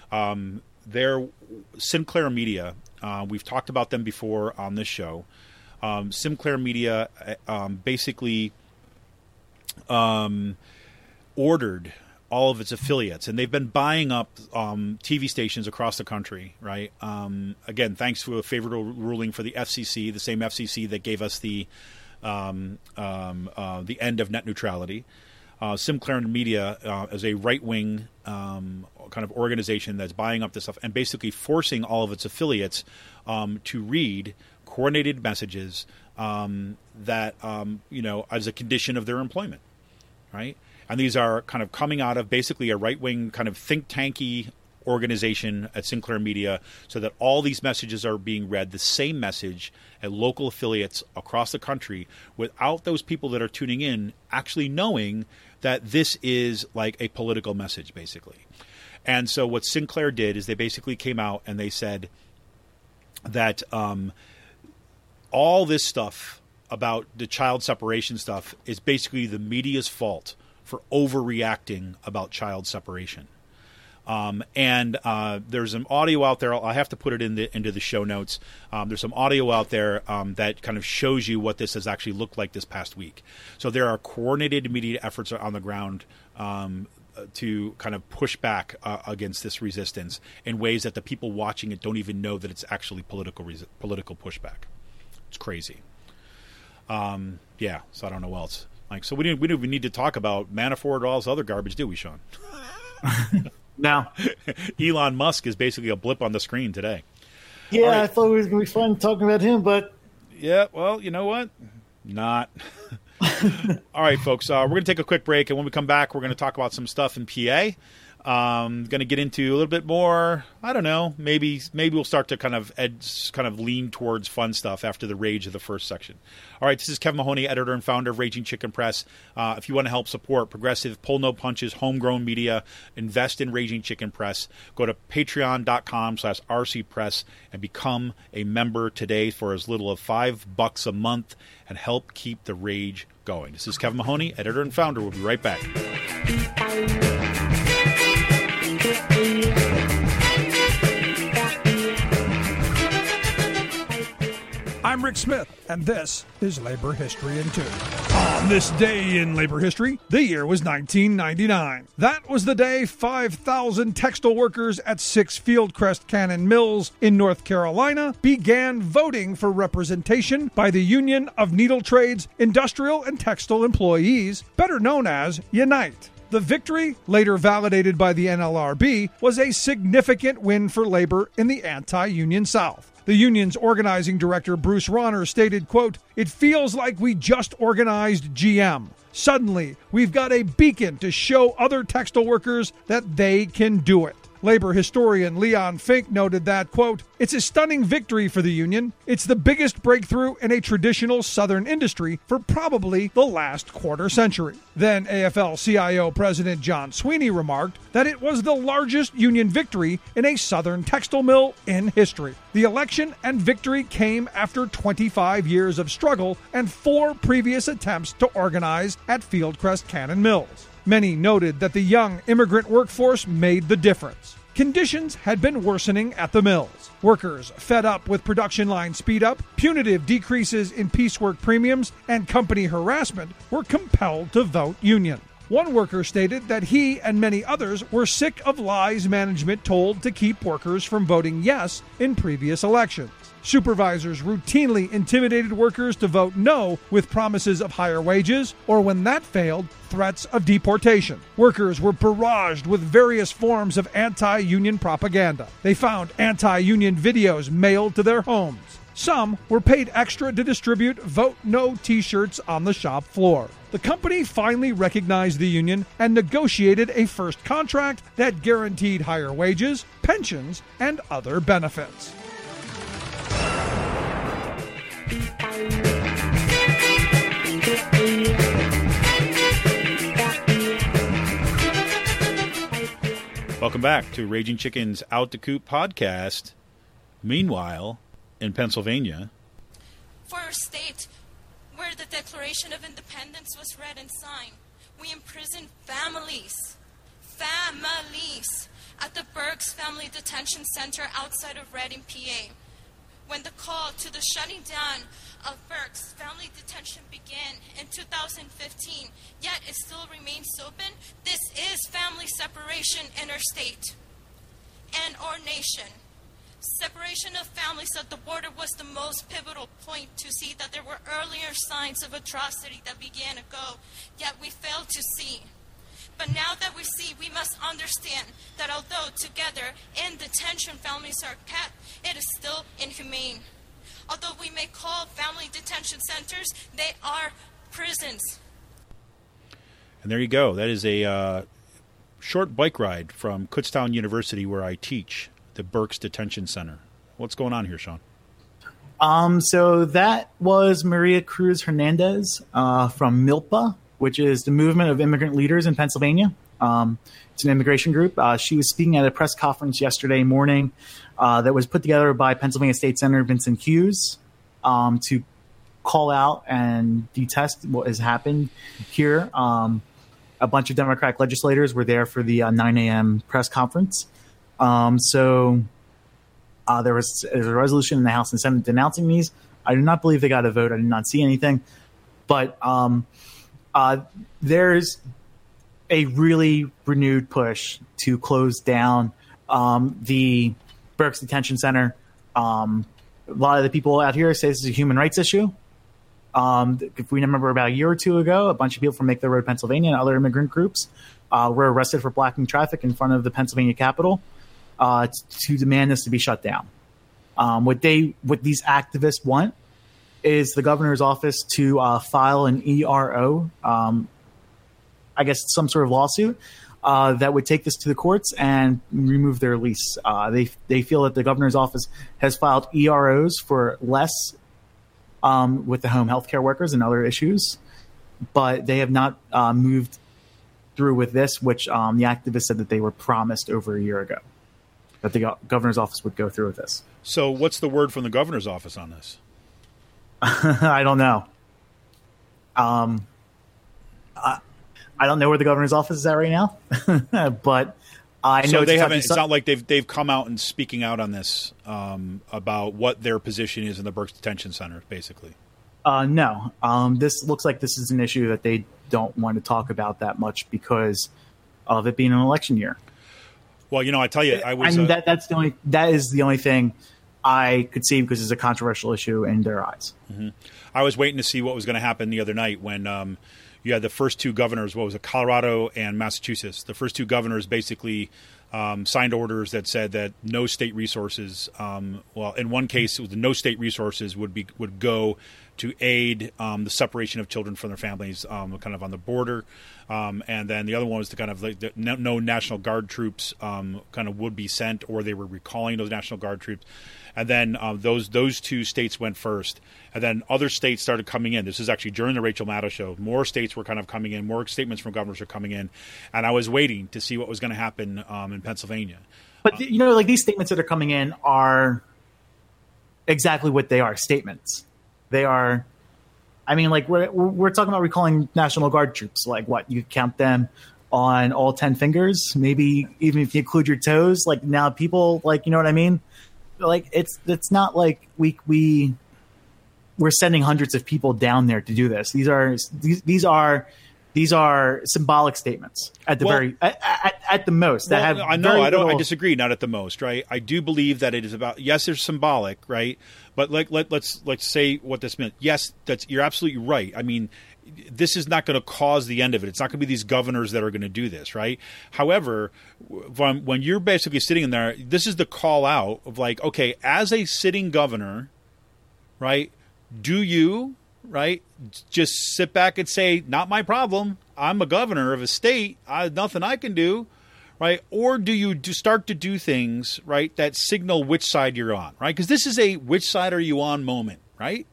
Speaker 1: Sinclair Media, we've talked about them before on this show. Sinclair Media basically ordered all of its affiliates, and they've been buying up TV stations across the country, right? Again, thanks to a favorable ruling for the FCC, the same FCC that gave us the end of net neutrality. Sinclair Media is a right-wing kind of organization that's buying up this stuff and basically forcing all of its affiliates to read coordinated messages that, as a condition of their employment, right? And these are kind of coming out of basically a right-wing kind of think tanky organization at Sinclair Media, so that all these messages are being read, the same message at local affiliates across the country, without those people that are tuning in actually knowing that this is like a political message, basically. And so what Sinclair did is they basically came out and they said that all this stuff about the child separation stuff is basically the media's fault for overreacting about child separation. And there's some audio out there. I have to put it into the show notes. There's some audio out there that kind of shows you what this has actually looked like this past week. So there are coordinated media efforts on the ground to kind of push back against this resistance in ways that the people watching it don't even know that it's actually political pushback. It's crazy. So I don't know what else. So we don't even need to talk about Manafort or all this other garbage, do we, Sean?
Speaker 2: No.
Speaker 1: Elon Musk is basically a blip on the screen today.
Speaker 2: Yeah, right. I thought it was going to be fun talking about him, but...
Speaker 1: Yeah, well, you know what? Not. All right, folks, we're going to take a quick break, and when we come back, we're going to talk about some stuff in PA. Going to get into a little bit more, I don't know, maybe we'll start to kind of lean towards fun stuff after the rage of the first section. All right, this is Kevin Mahoney, editor and founder of Raging Chicken Press. If you want to help support progressive, pull no punches, homegrown media, invest in Raging Chicken Press, go to patreon.com/rcpress and become a member today for as little as $5 a month and help keep the rage going. This is Kevin Mahoney, editor and founder. We'll be right back.
Speaker 4: I'm Rick Smith, and this is Labor History in 2. On this day in labor history, the year was 1999. That was the day 5,000 textile workers at 6 Fieldcrest Cannon Mills in North Carolina began voting for representation by the Union of Needle Trades, Industrial, and Textile Employees, better known as UNITE. The victory, later validated by the NLRB, was a significant win for labor in the anti-union South. The union's organizing director, Bruce Rauner, stated, quote, "It feels like we just organized GM. Suddenly, we've got a beacon to show other textile workers that they can do it." Labor historian Leon Fink noted that, quote, "It's a stunning victory for the union. It's the biggest breakthrough in a traditional Southern industry for probably the last quarter century." Then AFL-CIO President John Sweeney remarked that it was the largest union victory in a Southern textile mill in history. The election and victory came after 25 years of struggle and 4 previous attempts to organize at Fieldcrest Cannon Mills. Many noted that the young immigrant workforce made the difference. Conditions had been worsening at the mills. Workers, fed up with production line speed up, punitive decreases in piecework premiums, and company harassment, were compelled to vote union. One worker stated that he and many others were sick of lies management told to keep workers from voting yes in previous elections. Supervisors routinely intimidated workers to vote no with promises of higher wages, or when that failed, threats of deportation. Workers were barraged with various forms of anti-union propaganda. They found anti-union videos mailed to their homes. Some were paid extra to distribute Vote No t-shirts on the shop floor. The company finally recognized the union and negotiated a first contract that guaranteed higher wages, pensions, and other benefits.
Speaker 1: Welcome back to Raging Chicken's Out the Coop podcast. Meanwhile, in Pennsylvania,
Speaker 5: for a state where the Declaration of Independence was read and signed, we imprisoned families at the Berks Family Detention Center outside of Reading, PA. When the call to the shutting down of Berks Family Detention began in 2015, yet it still remains open, this is family separation in our state and our nation. Separation of families at the border was the most pivotal point to see that there were earlier signs of atrocity that began ago, yet we failed to see. But now that we see, we must understand that although together in detention families are kept, it is still inhumane. Although we may call family detention centers, they are prisons.
Speaker 1: And there you go. That is a short bike ride from Kutztown University, where I teach, the Berks Detention Center. What's going on here, Sean?
Speaker 2: So that was Maria Cruz Hernandez from MILPA, which is the Movement of Immigrant Leaders in Pennsylvania. It's an immigration group. She was speaking at a press conference yesterday morning that was put together by Pennsylvania State Senator Vincent Hughes to call out and detest what has happened here. A bunch of Democratic legislators were there for the 9 a.m. press conference. So there was a resolution in the House and Senate denouncing these. I do not believe they got a vote. I did not see anything. But there's a really renewed push to close down the Berks Detention Center. A lot of the people out here say this is a human rights issue. If we remember about a year or two ago, a bunch of people from Make the Road Pennsylvania and other immigrant groups were arrested for blocking traffic in front of the Pennsylvania Capitol to demand this to be shut down. What these activists want is the governor's office to file an ERO, I guess some sort of lawsuit that would take this to the courts and remove their lease. They feel that the governor's office has filed EROs for less with the home health care workers and other issues, but they have not moved through with this, which the activists said that they were promised over a year ago, that the governor's office would go through with this.
Speaker 1: So what's the word from the governor's office on this?
Speaker 2: I don't know. I don't know where the governor's office is at right now, but I know
Speaker 1: so
Speaker 2: it's
Speaker 1: they
Speaker 2: a
Speaker 1: haven't.
Speaker 2: touchy
Speaker 1: It's not like they've come out and speaking out on this about what their position is in the Berks Detention Center, basically.
Speaker 2: No. This looks like this is an issue that they don't want to talk about that much because of it being an election year.
Speaker 1: Well, I tell you, I was.
Speaker 2: And that is the only thing I could see because it's a controversial issue in their eyes.
Speaker 1: Mm-hmm. I was waiting to see what was going to happen the other night when you had the first two governors. What was it, Colorado and Massachusetts? The first two governors basically signed orders that said that no state resources. Well, in one case, it was no state resources would go to aid the separation of children from their families, kind of on the border. And then the other one was to kind of like no National Guard troops kind of would be sent, or they were recalling those National Guard troops. And then those two states went first, and then other states started coming in. This is actually during the Rachel Maddow show. More states were kind of coming in. More statements from governors were coming in, and I was waiting to see what was going to happen in Pennsylvania.
Speaker 2: But like these statements that are coming in are exactly what they are, statements. They are. I mean, like we're talking about recalling National Guard troops. Like what? You count them on all 10 fingers, maybe even if you include your toes. Like now, people like what I mean. Like it's not like we're sending hundreds of people down there to do this. These are symbolic statements at the at the most that have.
Speaker 1: I disagree. Not at the most, right? I do believe that it is about. Yes, they're symbolic, right? But let's say what this meant. Yes, you're absolutely right. I mean, this is not going to cause the end of it. It's not going to be these governors that are going to do this, right? However, when you're basically sitting in there, this is the call out of like, okay, as a sitting governor, right, do you, right, just sit back and say, not my problem. I'm a governor of a state. Nothing I can do, right? Or do you start to do things, right, that signal which side you're on, right? Because this is a which side are you on moment, right?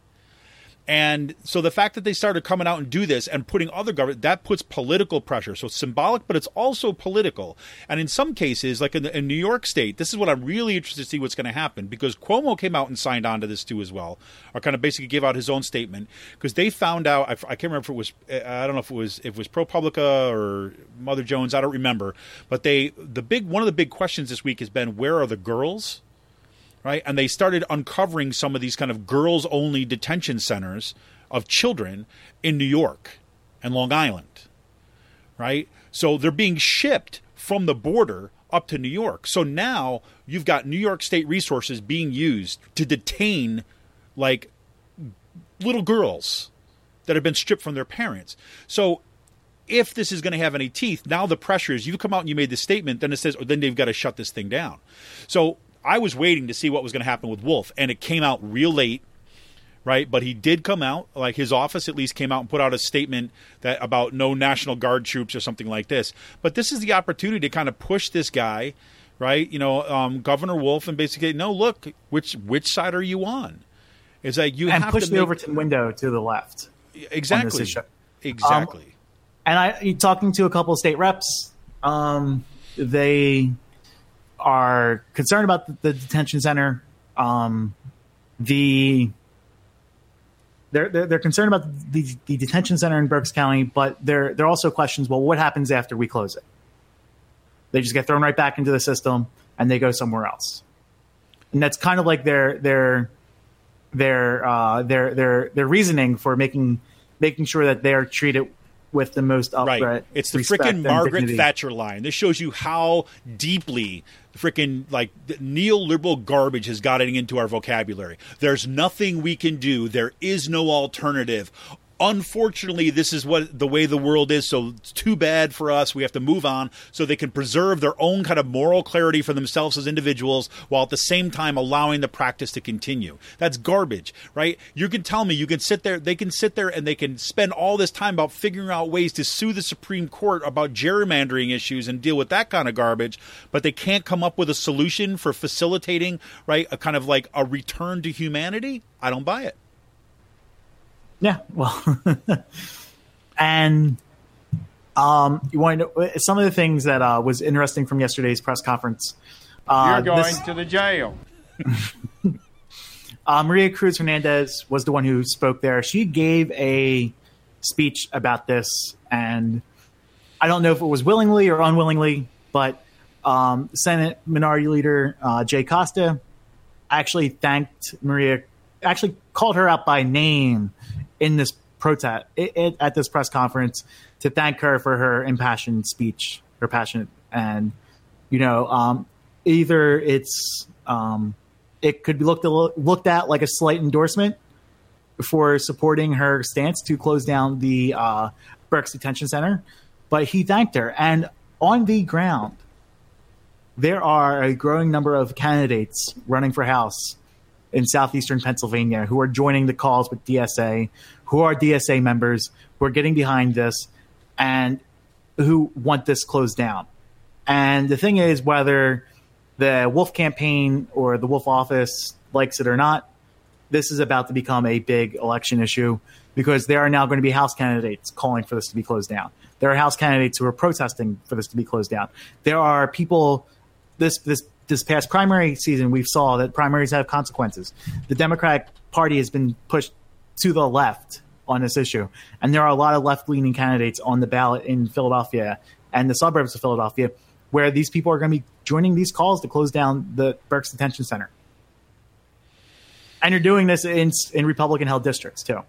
Speaker 1: And so the fact that they started coming out and do this and putting other government, that puts political pressure. So it's symbolic, but it's also political. And in some cases, like in New York State, this is what I'm really interested to see what's going to happen, because Cuomo came out and signed on to this too as well, or kind of basically gave out his own statement, because they found out, I can't remember if it was, I don't know if it was ProPublica or Mother Jones, I don't remember, but one of the big questions this week has been, where are the girls? Right, and they started uncovering some of these kind of girls-only detention centers of children in New York and Long Island, right? So they're being shipped from the border up to New York. So now you've got New York State resources being used to detain, like, little girls that have been stripped from their parents. So if this is going to have any teeth, now the pressure is, you come out and you made this statement, then it says, then they've got to shut this thing down. So I was waiting to see what was going to happen with Wolf, and it came out real late, right? But he did come out, like his office at least came out and put out a statement that about no National Guard troops or something like this. But this is the opportunity to kind of push this guy, right? Governor Wolf, and basically, no, look, which side are you on? It's like you have to
Speaker 2: push the Overton window to the left.
Speaker 1: Exactly. Exactly.
Speaker 2: And talking to a couple of state reps, they are concerned about the detention center. They're concerned about the detention center in Berks County, but there are also questions. Well, what happens after we close it? They just get thrown right back into the system and they go somewhere else. And that's kind of like their reasoning for making sure that they're treated with the most upright.
Speaker 1: Right. It's the freaking Margaret Thatcher line. This shows you how deeply freaking like neoliberal garbage has gotten into our vocabulary. There's nothing we can do. There is no alternative. Unfortunately, this is the way the world is, so it's too bad for us. We have to move on so they can preserve their own kind of moral clarity for themselves as individuals while at the same time allowing the practice to continue. That's garbage, right? You can tell me, they can sit there and they can spend all this time about figuring out ways to sue the Supreme Court about gerrymandering issues and deal with that kind of garbage, but they can't come up with a solution for facilitating, right, a kind of like a return to humanity. I don't buy it.
Speaker 2: Yeah, well, and you want to know some of the things that was interesting from yesterday's press conference.
Speaker 6: You're going to the jail.
Speaker 2: Maria Cruz Hernandez was the one who spoke there. She gave a speech about this, and I don't know if it was willingly or unwillingly, but Senate Minority Leader Jay Costa actually thanked Maria, actually called her out by name in this protest at this press conference to thank her for her impassioned speech, her passionate, and either it's it could be looked at like a slight endorsement for supporting her stance to close down the Berks Detention Center, but he thanked her. And on the ground, there are a growing number of candidates running for House in southeastern Pennsylvania who are joining the calls with DSA, who are DSA members, who are getting behind this, and who want this closed down. And the thing is, whether the Wolf campaign or the Wolf office likes it or not, this is about to become a big election issue because there are now going to be House candidates calling for this to be closed down. There are House candidates who are protesting for this to be closed down. There are people this past primary season, we saw that primaries have consequences. The Democratic Party has been pushed to the left on this issue, and there are a lot of left-leaning candidates on the ballot in Philadelphia and the suburbs of Philadelphia where these people are going to be joining these calls to close down the Berks Detention Center. And you're doing this in Republican-held districts, too.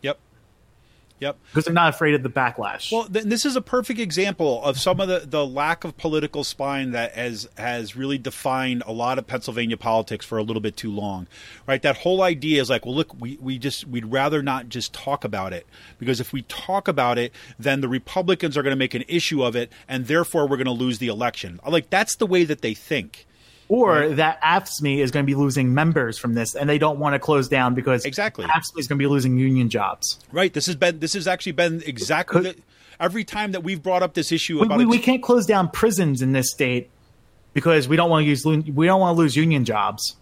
Speaker 1: Yep.
Speaker 2: Because they're not afraid of the backlash.
Speaker 1: Well, this is a perfect example of some of the lack of political spine that has really defined a lot of Pennsylvania politics for a little bit too long, right? That whole idea is like, well, look, we'd rather not just talk about it, because if we talk about it, then the Republicans are going to make an issue of it, and therefore we're going to lose the election. Like, that's the way that they think.
Speaker 2: Or right. That AFSCME is going to be losing members from this, and they don't want to close down because
Speaker 1: exactly
Speaker 2: AFSCME is going to be losing union jobs.
Speaker 1: Right. This has actually been exactly every time that we've brought up this issue about
Speaker 2: we can't close down prisons in this state because we don't want to lose union jobs.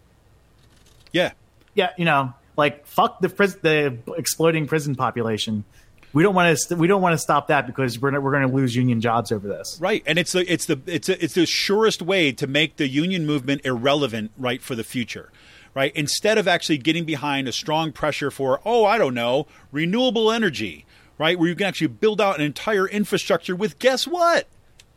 Speaker 1: Yeah.
Speaker 2: Yeah. Like fuck the exploding prison population. We don't want to stop that because we're going to lose union jobs over this.
Speaker 1: Right, and it's the surest way to make the union movement irrelevant, right, for the future, right? Instead of actually getting behind a strong pressure for, renewable energy, right, where you can actually build out an entire infrastructure with, guess what?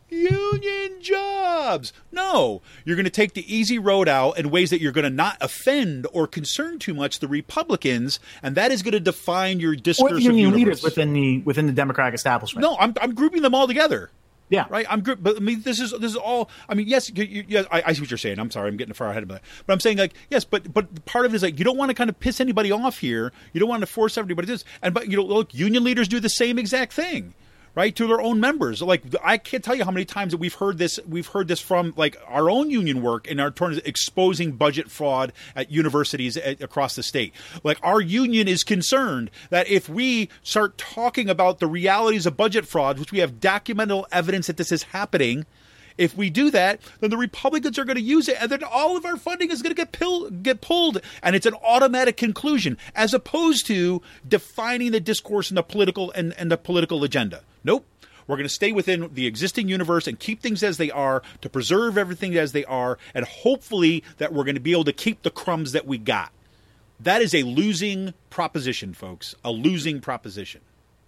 Speaker 1: Union jobs. No, you're going to take the easy road out in ways that you're going to not offend or concern too much the Republicans, and that is going to define your discourse.
Speaker 2: Or union leaders within the Democratic establishment.
Speaker 1: No, I'm grouping them all together.
Speaker 2: Yeah,
Speaker 1: right. But I mean, this is all. I mean, yes, I see what you're saying. I'm sorry, I'm getting far ahead of that. But I'm saying, like, yes, but part of it is like you don't want to kind of piss anybody off here. You don't want to force everybody to do this. But look, union leaders do the same exact thing. Right, to their own members. Like, I can't tell you how many times that we've heard this from like our own union work in our terms of exposing budget fraud at universities across the state. Like, our union is concerned that if we start talking about the realities of budget fraud, which we have documental evidence that this is happening, if we do that, then the Republicans are going to use it, and then all of our funding is going to get pulled, and it's an automatic conclusion, as opposed to defining the discourse and the political and the political agenda. Nope. We're going to stay within the existing universe and keep things as they are, to preserve everything as they are, and hopefully that we're going to be able to keep the crumbs that we got. That is a losing proposition, folks. A losing proposition.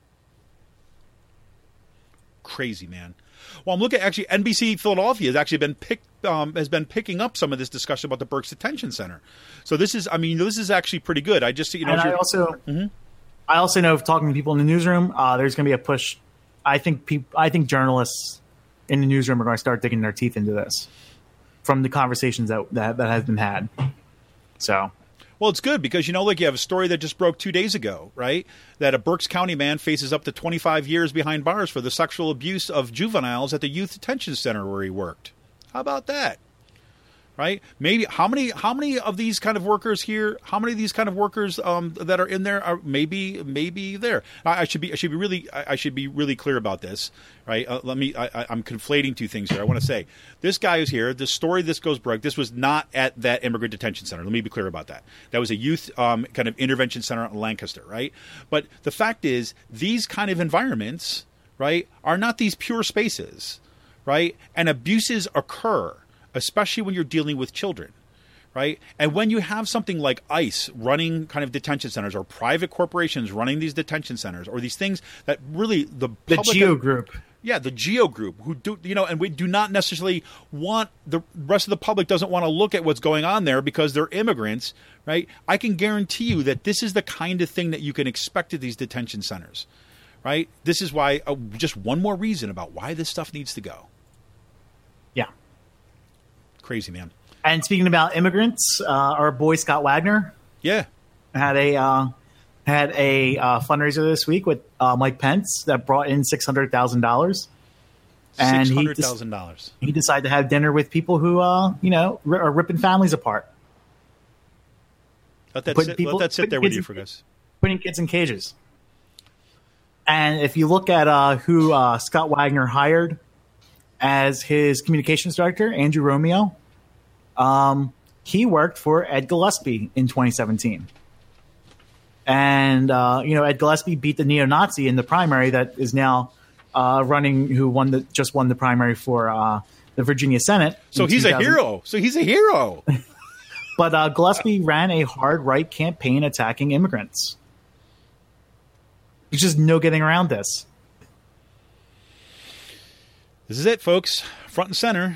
Speaker 1: Crazy, man. Well, I'm looking at actually NBC Philadelphia has actually been picking up some of this discussion about the Berks Detention Center. So this is actually pretty good. I just
Speaker 2: I also know, talking to people in the newsroom, there's going to be a push. I think journalists in the newsroom are going to start digging their teeth into this from the conversations that have been had. So.
Speaker 1: Well, it's good because, you have a story that just broke 2 days ago, right? That a Berks County man faces up to 25 years behind bars for the sexual abuse of juveniles at the youth detention center where he worked. How about that? Right? Maybe how many of these kind of workers here? How many of these kind of workers that are in there are maybe there? I should be really clear about this, right? I'm conflating two things here. I want to say this guy is here. The story this goes broke. This was not at that immigrant detention center. Let me be clear about that. That was a youth kind of intervention center in Lancaster, right? But the fact is, these kind of environments, right, are not these pure spaces, right? And abuses occur, especially when you're dealing with children, right? And when you have something like ICE running kind of detention centers, or private corporations running these detention centers, or these things that really the
Speaker 2: Geo Group.
Speaker 1: Yeah, the Geo Group, who do, and we do not necessarily want, the rest of the public doesn't want to look at what's going on there because they're immigrants, right? I can guarantee you that this is the kind of thing that you can expect at these detention centers, right? This is why, just one more reason about why this stuff needs to go.
Speaker 2: Yeah.
Speaker 1: Crazy, man.
Speaker 2: And speaking about immigrants, our boy Scott Wagner, had a fundraiser this week with Mike Pence that brought in $600,000. And
Speaker 1: $600,000.
Speaker 2: He decided to have dinner with people who, are ripping families apart.
Speaker 1: Let that sit there with you for us.
Speaker 2: Putting kids in cages. And if you look at who Scott Wagner hired as his communications director, Andrew Romeo, he worked for Ed Gillespie in 2017. And, Ed Gillespie beat the neo-Nazi in the primary that is now running, who just won the primary for the Virginia Senate.
Speaker 1: So he's a hero.
Speaker 2: But Gillespie ran a hard right campaign attacking immigrants. There's just no getting around this.
Speaker 1: This is it, folks. Front and center.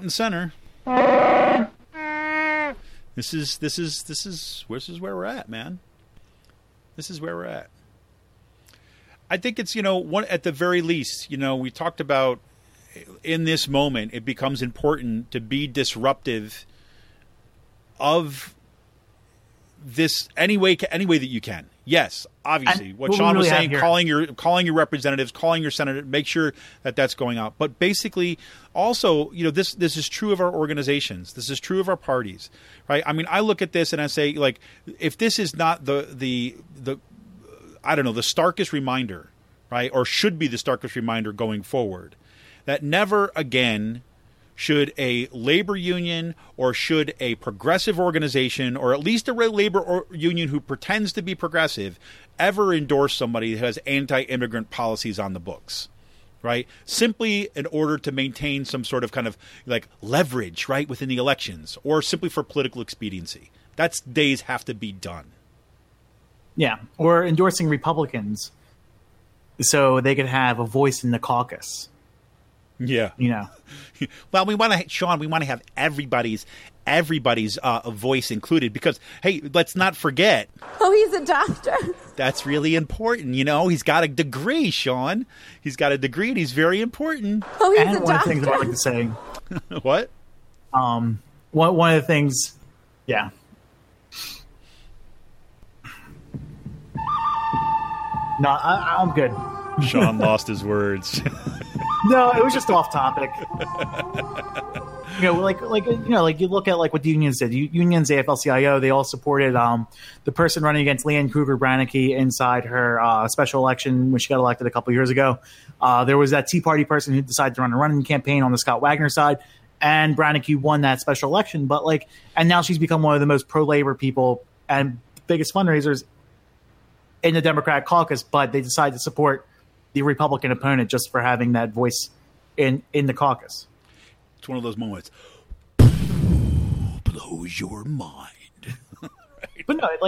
Speaker 1: This is where we're at, man. This is where we're at. I think it's, at the very least, we talked about in this moment, it becomes important to be disruptive of this any way that you can. Yes, obviously, what Sean was saying, calling your representatives, calling your senator, make sure that that's going out. But basically, also, this is true of our organizations. This is true of our parties, right? I mean, I look at this and I say, like, if this is not the I don't know, the starkest reminder, right, or should be the starkest reminder going forward, that never again should a labor union or should a progressive organization or at least a labor union who pretends to be progressive ever endorse somebody who has anti-immigrant policies on the books, right? Simply in order to maintain some sort of kind of like leverage, right, within the elections or simply for political expediency. That's days have to be done.
Speaker 2: Yeah, or endorsing Republicans so they could have a voice in the caucus.
Speaker 1: Yeah. Well, we want to have everybody's voice included because, hey, let's not forget.
Speaker 7: Oh, he's a doctor.
Speaker 1: That's really important. He's got a degree, Sean. He's got a degree and he's very important.
Speaker 7: Oh, he's
Speaker 2: and
Speaker 7: a
Speaker 2: one
Speaker 7: doctor.
Speaker 2: of the things I like to say.
Speaker 1: What?
Speaker 2: One of the things, yeah. No, I'm good.
Speaker 1: Sean lost his words.
Speaker 2: No, it was just off topic. You look at like what the unions did. Unions, AFL-CIO, they all supported the person running against Leanne Kruger-Brannicky inside her special election when she got elected a couple years ago. There was that Tea Party person who decided to run a running campaign on the Scott Wagner side, and Brannicky won that special election. But and now she's become one of the most pro-labor people and biggest fundraisers in the Democratic caucus. But they decided to support the Republican opponent just for having that voice in the caucus.
Speaker 1: It's one of those moments. Blows your mind. Right?
Speaker 2: But no,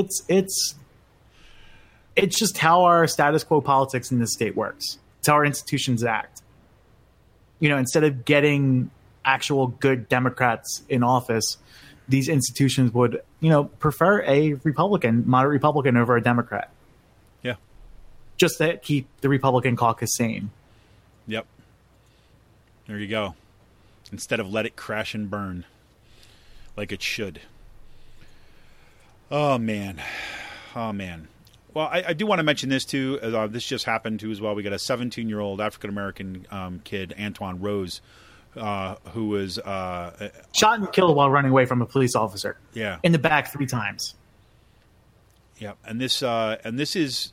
Speaker 2: it's just how our status quo politics in this state works. It's how our institutions act. Instead of getting actual good Democrats in office, these institutions would, prefer a moderate Republican over a Democrat.
Speaker 1: Yeah.
Speaker 2: Just to keep the Republican caucus sane.
Speaker 1: Yep. There you go. Instead of let it crash and burn like it should. Oh, man. Well, I do want to mention this, too. This just happened, too, as well. We got a 17-year-old African-American kid, Antoine Rose, who was...
Speaker 2: shot and killed while running away from a police officer.
Speaker 1: Yeah.
Speaker 2: In the back 3 times.
Speaker 1: Yeah. And this is...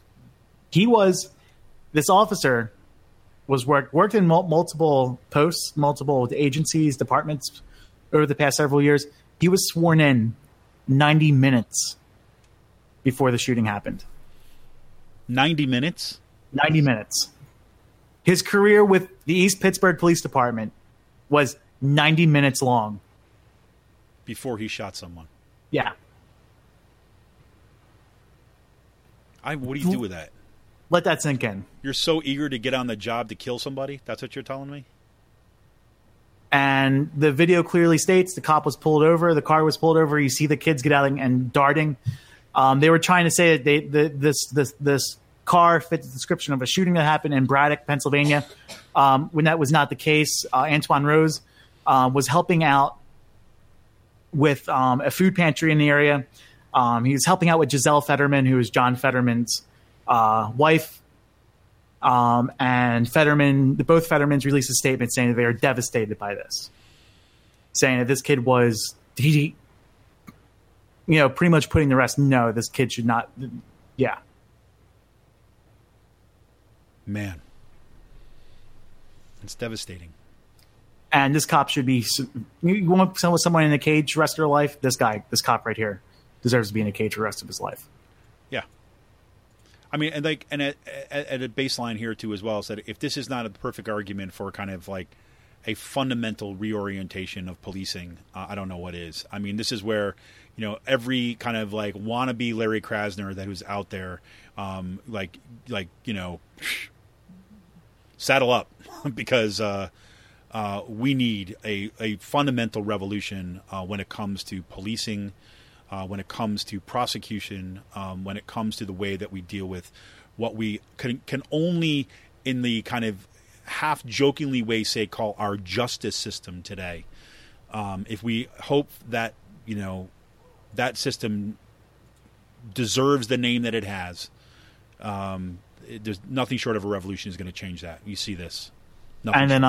Speaker 2: This officer worked in multiple posts, multiple agencies, departments over the past several years. He was sworn in 90 minutes before the shooting happened.
Speaker 1: 90 minutes?
Speaker 2: 90 minutes. His career with the East Pittsburgh Police Department was 90 minutes long.
Speaker 1: Before he shot someone?
Speaker 2: Yeah.
Speaker 1: What do you do with that?
Speaker 2: Let that sink in.
Speaker 1: You're so eager to get on the job to kill somebody? That's what you're telling me?
Speaker 2: And the video clearly states the cop was pulled over. The car was pulled over. You see the kids get out and darting. They were trying to say that this car fit the description of a shooting that happened in Braddock, Pennsylvania. When that was not the case, Antoine Rose was helping out with a food pantry in the area. He was helping out with Giselle Fetterman, who is John Fetterman's wife. And both Fettermans released a statement saying that they are devastated by this, saying that this kid was, pretty much putting the rest, no, this kid should not, yeah.
Speaker 1: Man, it's devastating.
Speaker 2: And this cop should be, you want someone in a cage the rest of their life? This cop right here deserves to be in a cage for the rest of his life.
Speaker 1: Yeah. I mean, and at a baseline here too as well, is that if this is not a perfect argument for kind of like a fundamental reorientation of policing, I don't know what is. I mean, this is where, every kind of like wannabe Larry Krasner that who's out there, saddle up because we need a fundamental revolution when it comes to policing. When it comes to prosecution, when it comes to the way that we deal with what we can only in the kind of half-jokingly way say call our justice system today. If we hope that, that system deserves the name that it has, there's nothing short of a revolution is going to change that. You see this.
Speaker 2: And then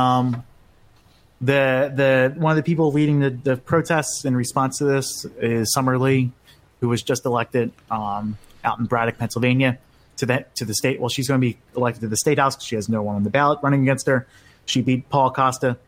Speaker 2: the one of the people leading the protests in response to this is Summer Lee, who was just elected out in Braddock, Pennsylvania, to the state. Well, she's going to be elected to the state house because she has no one on the ballot running against her. She beat Paul Costa.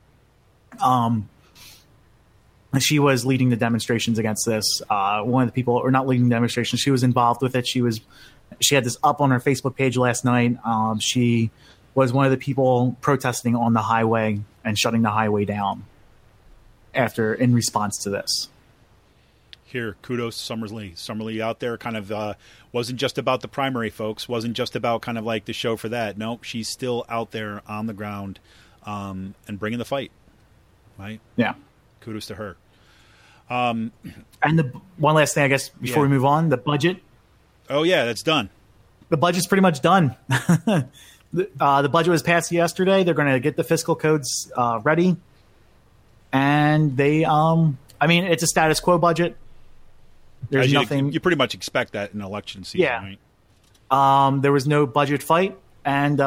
Speaker 2: She was leading the demonstrations against this. One of the people, or not leading the demonstrations, she was involved with it. She had this up on her Facebook page last night. She was one of the people protesting on the highway and shutting the highway down in response to this.
Speaker 1: Here, kudos to Summer Lee. Summer Lee out there kind of wasn't just about the primary, folks. Wasn't just about kind of like the show for that. Nope, she's still out there on the ground and bringing the fight. Right?
Speaker 2: Yeah.
Speaker 1: Kudos to her.
Speaker 2: And one last thing, I guess, before we move on, the budget.
Speaker 1: Oh, yeah, that's done.
Speaker 2: The budget's pretty much done. The budget was passed yesterday. They're going to get the fiscal codes ready. And they, it's a status quo budget. There's nothing.
Speaker 1: You pretty much expect that in election season, right?
Speaker 2: There was no budget fight. And,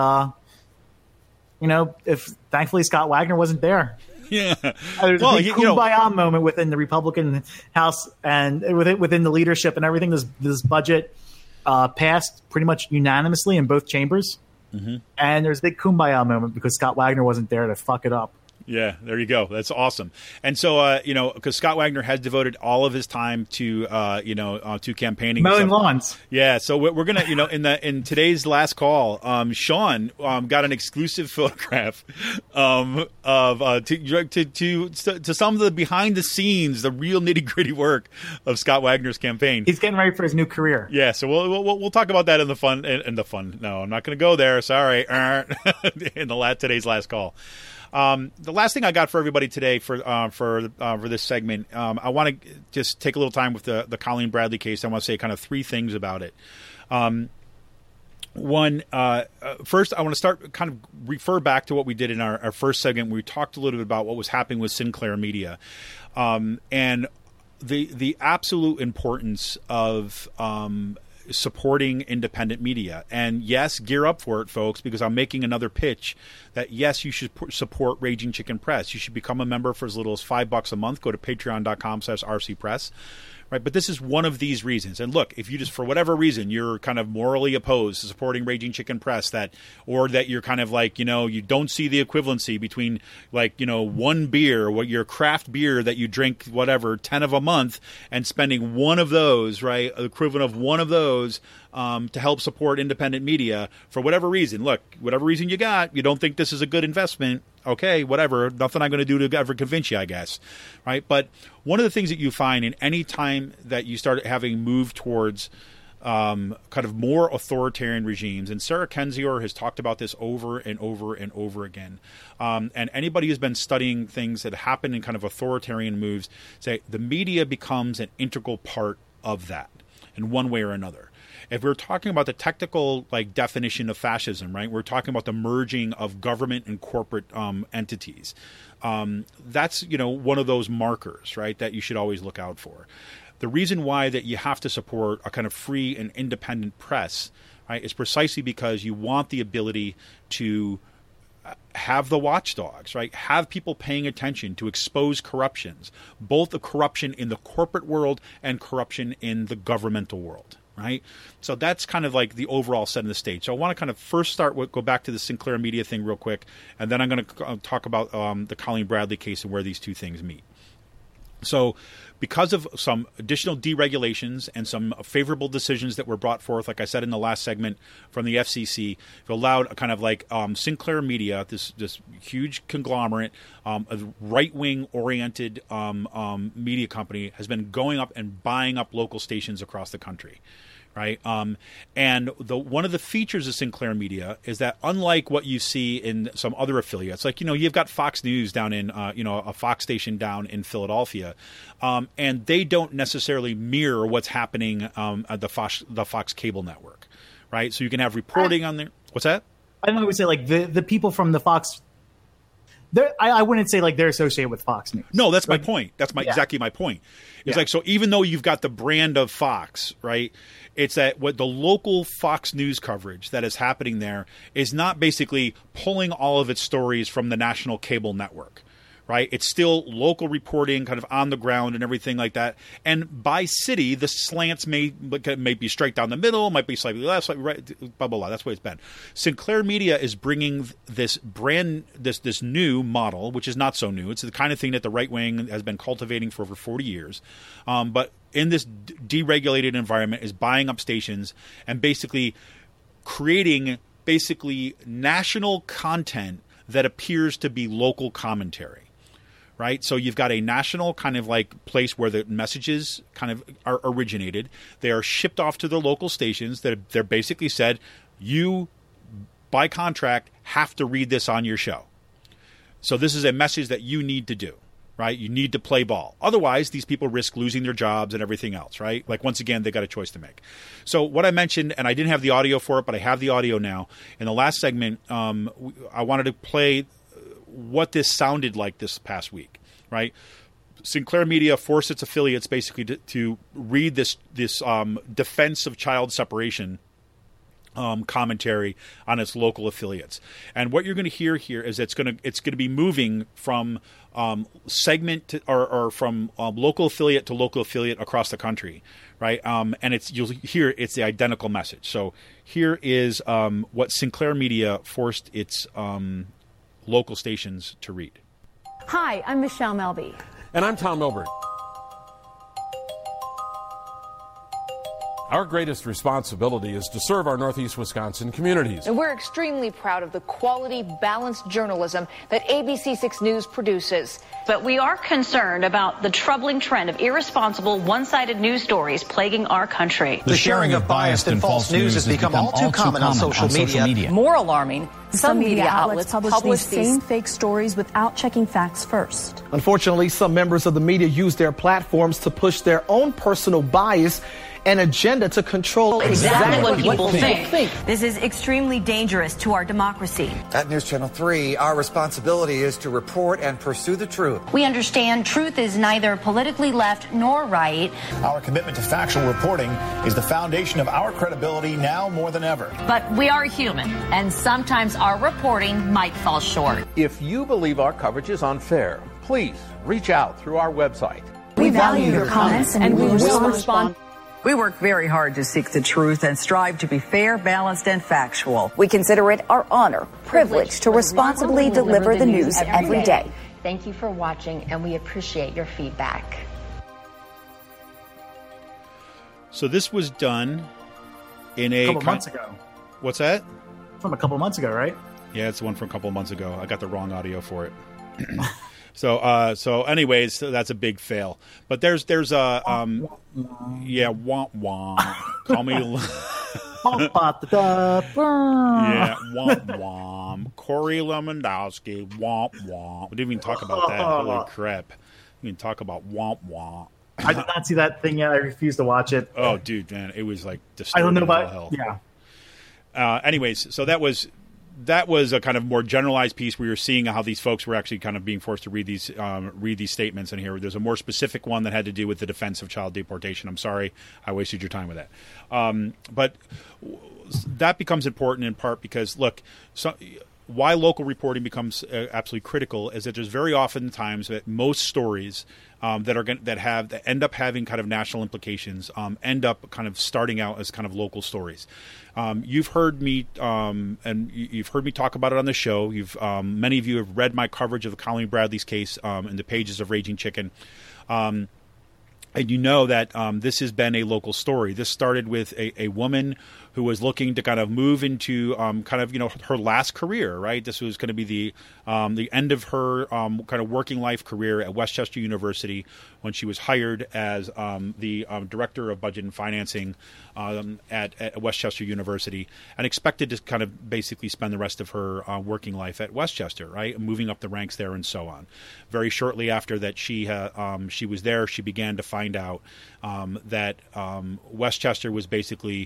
Speaker 2: thankfully Scott Wagner wasn't there.
Speaker 1: Yeah.
Speaker 2: There's a big kumbaya moment within the Republican House and within the leadership and everything. This budget passed pretty much unanimously in both chambers. Mm-hmm. And there's a big kumbaya moment because Scott Wagner wasn't there to fuck it up.
Speaker 1: Yeah, there you go. That's awesome. And so, because Scott Wagner has devoted all of his time to, to campaigning,
Speaker 2: mowing lawns.
Speaker 1: Yeah. So we're gonna, in today's last call, Sean got an exclusive photograph to some of the behind the scenes, the real nitty gritty work of Scott Wagner's campaign.
Speaker 2: He's getting ready for his new career.
Speaker 1: Yeah. So we'll talk about that in the fun. No, I'm not going to go there. Sorry. In today's last call. The last thing I got for everybody today for this segment, I want to just take a little time with the Colleen Bradley case. I want to say kind of three things about it. First, I want to start kind of refer back to what we did in our first segment. Where we talked a little bit about what was happening with Sinclair Media, and the absolute importance of supporting independent media. And yes, gear up for it, folks, because I'm making another pitch that yes, you should support Raging Chicken Press. You should become a member for as little as $5 a month. Go to patreon.com/rcpress. Right, but this is one of these reasons. And look, if you just, for whatever reason, you're kind of morally opposed to supporting Raging Chicken Press, or that you're kind of like, you don't see the equivalency between one beer, your craft beer that you drink, 10 of a month, and spending one of those, right, equivalent of one of those to help support independent media for whatever reason. Look, whatever reason you don't think this is a good investment. Okay, whatever. Nothing I'm going to do to ever convince you, I guess. Right. But one of the things that you find in any time that you start having moved towards kind of more authoritarian regimes. And Sarah Kendzior has talked about this over and over and over again. And anybody who's been studying things that happen in kind of authoritarian moves say the media becomes an integral part of that in one way or another. If we're talking about the technical definition of fascism, right, we're talking about the merging of government and corporate entities. That's, one of those markers, right, that you should always look out for. The reason why that you have to support a kind of free and independent press, right, is precisely because you want the ability to have the watchdogs, right, have people paying attention to expose corruptions, both the corruption in the corporate world and corruption in the governmental world. Right. So that's kind of like the overall set of the stage. So I want to kind of first go back to the Sinclair Media thing real quick, and then I'm going to talk about the Colleen Bradley case and where these two things meet. So because of some additional deregulations and some favorable decisions that were brought forth, like I said in the last segment from the FCC, it allowed a kind of Sinclair Media, this huge conglomerate, a right-wing oriented media company, has been going up and buying up local stations across the country. Right. And one of the features of Sinclair Media is that unlike what you see in some other affiliates, you've got Fox News down in, a Fox station down in Philadelphia, and they don't necessarily mirror what's happening at the Fox cable network. Right. So you can have reporting on there. What's that?
Speaker 2: I would say the people from the Fox. I wouldn't say they're associated with Fox News.
Speaker 1: No, that's my point. That's exactly my point. It's so even though you've got the brand of Fox, right, it's that what the local Fox News coverage that is happening there is not basically pulling all of its stories from the national cable network. Right. It's still local reporting kind of on the ground and everything like that. And by city, the slants may be straight down the middle, might be slightly left, slightly right, blah, blah, blah. That's what it's been. Sinclair Media is bringing this this new model, which is not so new. It's the kind of thing that the right wing has been cultivating for over 40 years. But in this deregulated environment is buying up stations and basically creating national content that appears to be local commentary. Right. So you've got a national kind of place where the messages kind of are originated. They are shipped off to the local stations that they're basically said, you by contract have to read this on your show. So this is a message that you need to do. Right. You need to play ball. Otherwise, these people risk losing their jobs and everything else. Right. Once again, they got a choice to make. So what I mentioned, and I didn't have the audio for it, but I have the audio now. In the last segment, I wanted to play what this sounded like this past week, right? Sinclair Media forced its affiliates basically to read this defense of child separation commentary on its local affiliates. And what you're going to hear here is it's going to be moving from segment to, or from local affiliate to local affiliate across the country, right? And you'll hear it's the identical message. So here is what Sinclair Media forced its local stations to read.
Speaker 7: Hi, I'm Michelle Melby.
Speaker 8: And I'm Tom Milburn. Our greatest responsibility is to serve our Northeast Wisconsin communities.
Speaker 7: And we're extremely proud of the quality, balanced journalism that ABC6 News produces.
Speaker 9: But we are concerned about the troubling trend of irresponsible, one-sided news stories plaguing our country.
Speaker 10: The sharing of biased and false news has become all too common on social media.
Speaker 7: More alarming, some media outlets publish
Speaker 11: these same fake stories without checking facts first.
Speaker 12: Unfortunately, some members of the media use their platforms to push their own personal bias and agenda to control
Speaker 9: exactly what people think.
Speaker 13: This is extremely dangerous to our democracy.
Speaker 14: At News Channel 3, our responsibility is to report and pursue the truth.
Speaker 13: We understand truth is neither politically left nor right.
Speaker 15: Our commitment to factual reporting is the foundation of our credibility now more than ever.
Speaker 9: But we are human, and sometimes our reporting might fall short.
Speaker 16: If you believe our coverage is unfair, please reach out through our website.
Speaker 11: We value your comments and we will respond.
Speaker 17: We work very hard to seek the truth and strive to be fair, balanced, and factual.
Speaker 18: We consider it our honor, privilege to responsibly deliver the news every day.
Speaker 19: Thank you for watching, and we appreciate your feedback.
Speaker 1: So this was done in a
Speaker 2: couple months ago.
Speaker 1: What's that?
Speaker 2: From a couple months ago, right?
Speaker 1: Yeah, it's the one from a couple months ago. I got the wrong audio for it. So anyways, that's a big fail. But there's a womp womp. Call me. Yeah, womp womp. Corey Lewandowski, womp womp. We didn't even talk about that. Holy crap! We didn't talk about womp womp.
Speaker 2: I did not see that thing yet. I refuse to watch it.
Speaker 1: Oh, dude, man, it was like disturbing.
Speaker 2: I don't know about
Speaker 1: hell.
Speaker 2: Yeah.
Speaker 1: Anyways, so that was a kind of more generalized piece where you're seeing how these folks were actually kind of being forced to read these statements in here. There's a more specific one that had to do with the defense of child deportation. I'm sorry I wasted your time with that. But that becomes important in part because, look, why local reporting becomes absolutely critical is that there's very often times that most stories that end up having kind of national implications end up kind of starting out as kind of local stories. You've heard me and you've heard me talk about it on the show. Many of you have read my coverage of Colleen Bradley's case in the pages of Raging Chicken. And you know that this has been a local story. This started with a woman who was looking to kind of move into her last career, right? This was going to be the end of her kind of working life career at Westchester University when she was hired as the director of budget and financing at Westchester University, and expected to kind of basically spend the rest of her working life at Westchester, right? Moving up the ranks there and so on. Very shortly after that she was there, she began to find out that Westchester was basically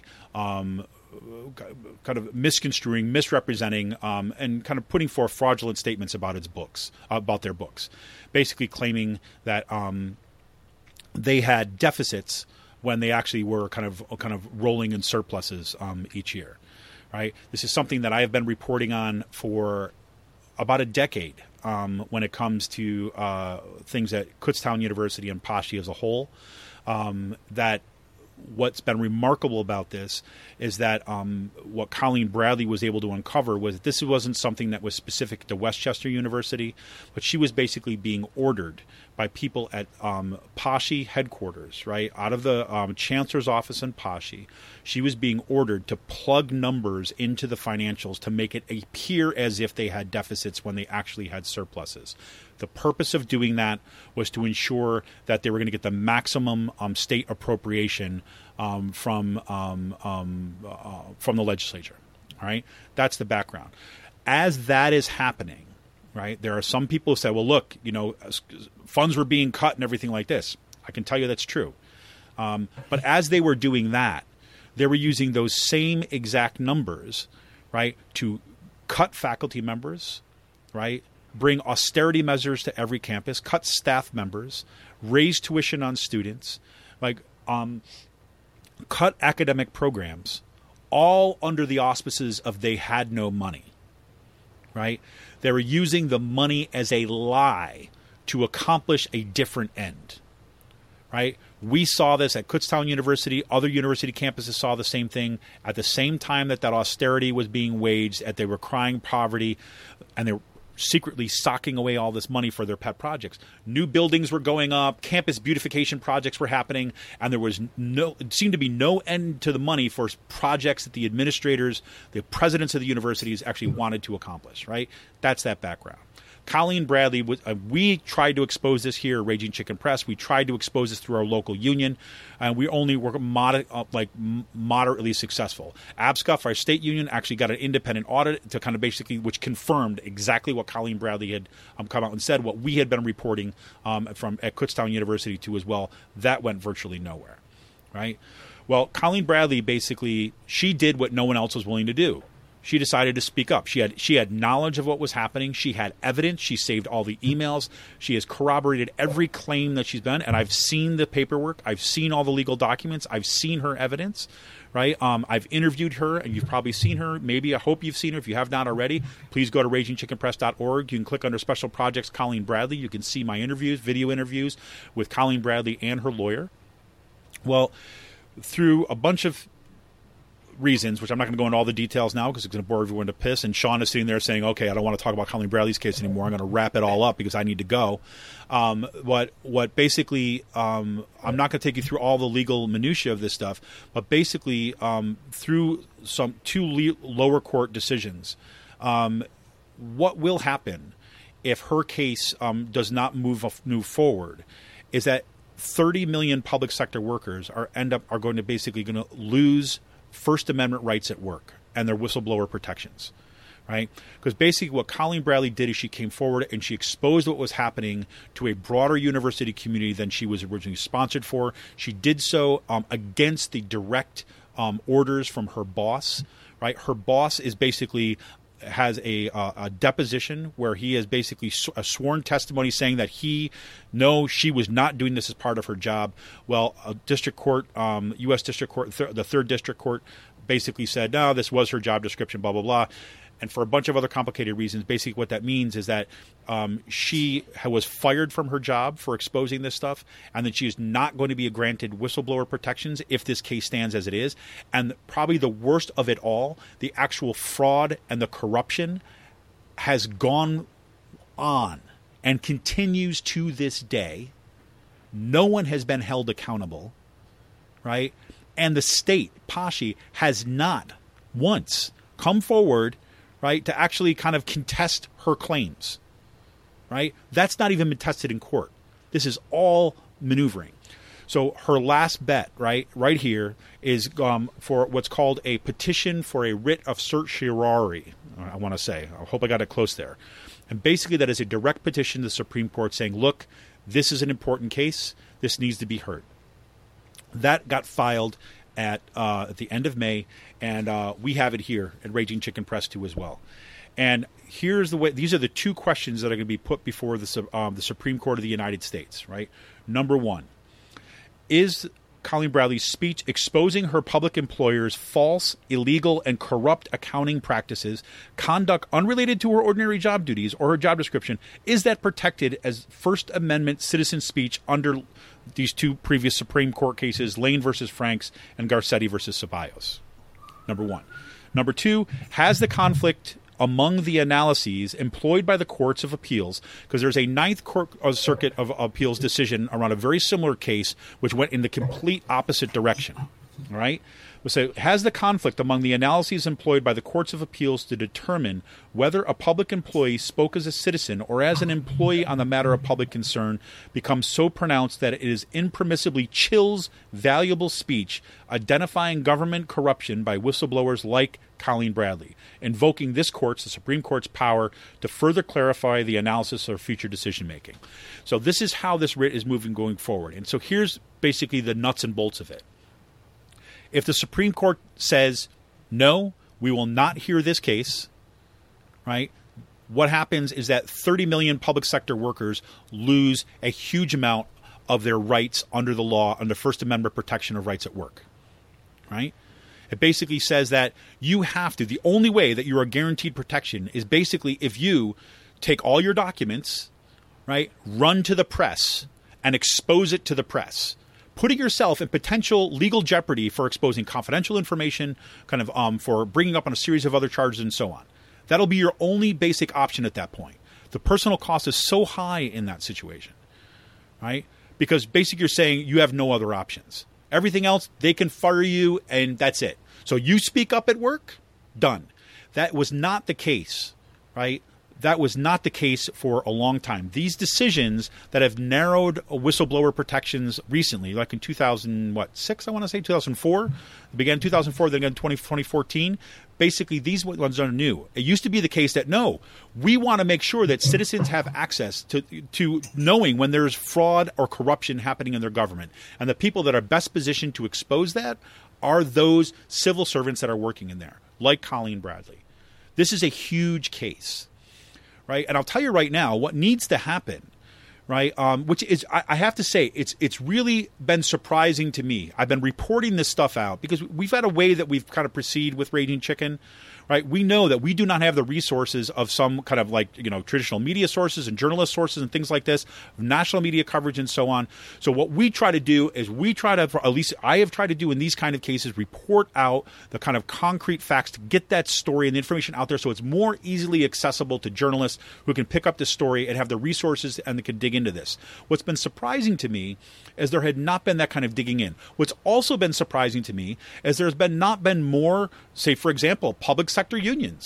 Speaker 1: kind of misconstruing, misrepresenting, and kind of putting forth fraudulent statements about their books, basically claiming that they had deficits when they actually were kind of rolling in surpluses each year, right? This is something that I have been reporting on for about a decade when it comes to things at Kutztown University and PASHI as a whole. That what's been remarkable about this is that what Colleen Bradley was able to uncover was that this wasn't something that was specific to Westchester University, but she was basically being ordered by people at PASHI headquarters, right, out of the chancellor's office in PASHI. She was being ordered to plug numbers into the financials to make it appear as if they had deficits when they actually had surpluses. The purpose of doing that was to ensure that they were going to get the maximum state appropriation from the legislature. All right, that's the background. As that is happening, right, there are some people who say, "Well, look, funds were being cut and everything like this." I can tell you that's true. But as they were doing that, they were using those same exact numbers, right, to cut faculty members, right, bring austerity measures to every campus, cut staff members, raise tuition on students, cut academic programs, all under the auspices of they had no money, right? They were using the money as a lie to accomplish a different end, right? We saw this at Kutztown University. Other university campuses saw the same thing at the same time that austerity was being waged, that they were crying poverty, and they were secretly socking away all this money for their pet projects. New buildings were going up, campus beautification projects were happening, and it seemed to be no end to the money for projects that the administrators, the presidents of the universities actually wanted to accomplish, right? That's that background. Colleen Bradley, we tried to expose this here at Raging Chicken Press. We tried to expose this through our local union, and we only were moderately successful. ABSCUF, our state union, actually got an independent audit to kind of basically, which confirmed exactly what Colleen Bradley had come out and said, what we had been reporting from at Kutztown University too as well. That went virtually nowhere, right? Well, Colleen Bradley basically, she did what no one else was willing to do. She decided to speak up. She had knowledge of what was happening. She had evidence. She saved all the emails. She has corroborated every claim that she's done. And I've seen the paperwork. I've seen all the legal documents. I've seen her evidence, right? I've interviewed her, and you've probably seen her. Maybe, I hope you've seen her. If you have not already, please go to ragingchickenpress.org. You can click under Special Projects Colleen Bradley. You can see my interviews, video interviews with Colleen Bradley and her lawyer. Well, through a bunch of reasons, which I'm not going to go into all the details now because it's going to bore everyone to piss. And Sean is sitting there saying, okay, I don't want to talk about Colleen Bradley's case anymore. I'm going to wrap it all up because I need to go. What basically, I'm not going to take you through all the legal minutia of this stuff, but basically through two lower court decisions, what will happen if her case does not move forward, is that 30 million public sector workers are going to lose First Amendment rights at work and their whistleblower protections, right? Because basically what Colleen Bradley did is she came forward and she exposed what was happening to a broader university community than she was originally sponsored for. She did so against the direct orders from her boss, right? Her boss is basically has a deposition where he has basically a sworn testimony saying that she was not doing this as part of her job. Well, a district court, U.S. District Court, the Third District Court basically said, no, this was her job description, blah, blah, blah. And for a bunch of other complicated reasons, basically what that means is that she was fired from her job for exposing this stuff, and that she is not going to be granted whistleblower protections if this case stands as it is. And probably the worst of it all, the actual fraud and the corruption has gone on and continues to this day. No one has been held accountable, right? And the state, PASHI, has not once come forward, right, to actually kind of contest her claims, right? That's not even been tested in court. This is all maneuvering. So her last bet, right here, is for what's called a petition for a writ of certiorari, I want to say. I hope I got it close there. And basically that is a direct petition to the Supreme Court saying, look, this is an important case. This needs to be heard. That got filed at the end of May, and we have it here at Raging Chicken Press too as well. And here's the way. These are the two questions that are going to be put before the Supreme Court of the United States, right? Number one, is Colleen Bradley's speech exposing her public employers' false, illegal, and corrupt accounting practices, conduct unrelated to her ordinary job duties or her job description, is that protected as First Amendment citizen speech under these two previous Supreme Court cases, Lane versus Franks and Garcetti versus Ceballos? Number one. Number two, has the conflict among the analyses employed by the courts of appeals, because there's a Ninth Circuit of Appeals decision around a very similar case which went in the complete opposite direction, all right? So has the conflict among the analyses employed by the courts of appeals to determine whether a public employee spoke as a citizen or as an employee on the matter of public concern become so pronounced that it is impermissibly chills valuable speech identifying government corruption by whistleblowers like Colleen Bradley, invoking this court's, the Supreme Court's, power to further clarify the analysis of future decision-making. So this is how this writ is moving going forward. And so here's basically the nuts and bolts of it. If the Supreme Court says, no, we will not hear this case, right, what happens is that 30 million public sector workers lose a huge amount of their rights under the law, under First Amendment protection of rights at work, right? It basically says that you have to, the only way that you are guaranteed protection is basically if you take all your documents, right, run to the press and expose it to the press, putting yourself in potential legal jeopardy for exposing confidential information, kind of for bringing up on a series of other charges and so on. That'll be your only basic option at that point. The personal cost is so high in that situation, right? Because basically you're saying you have no other options. Everything else, they can fire you and that's it. So you speak up at work, done. That was not the case, right? That was not the case for a long time. These decisions that have narrowed whistleblower protections recently, like in 2006, I want to say 2004, it began in 2004, then again in 2014. Basically, these ones are new. It used to be the case that no, we want to make sure that citizens have access to knowing when there's fraud or corruption happening in their government, and the people that are best positioned to expose that are those civil servants that are working in there, like Colleen Bradley. This is a huge case. Right, and I'll tell you right now what needs to happen, right? Which is, I have to say, it's really been surprising to me. I've been reporting this stuff out because we've had a way that we've kind of proceed with Raging Chicken, right? We know that we do not have the resources of some kind of like, traditional media sources and journalist sources and things like this, national media coverage and so on. So what we try to do is at least I have tried to do in these kind of cases, report out the kind of concrete facts to get that story and the information out there so it's more easily accessible to journalists who can pick up the story and have the resources and they can dig into this. What's been surprising to me is there had not been that kind of digging in. What's also been surprising to me is there's not been more, say, for example, public sector unions,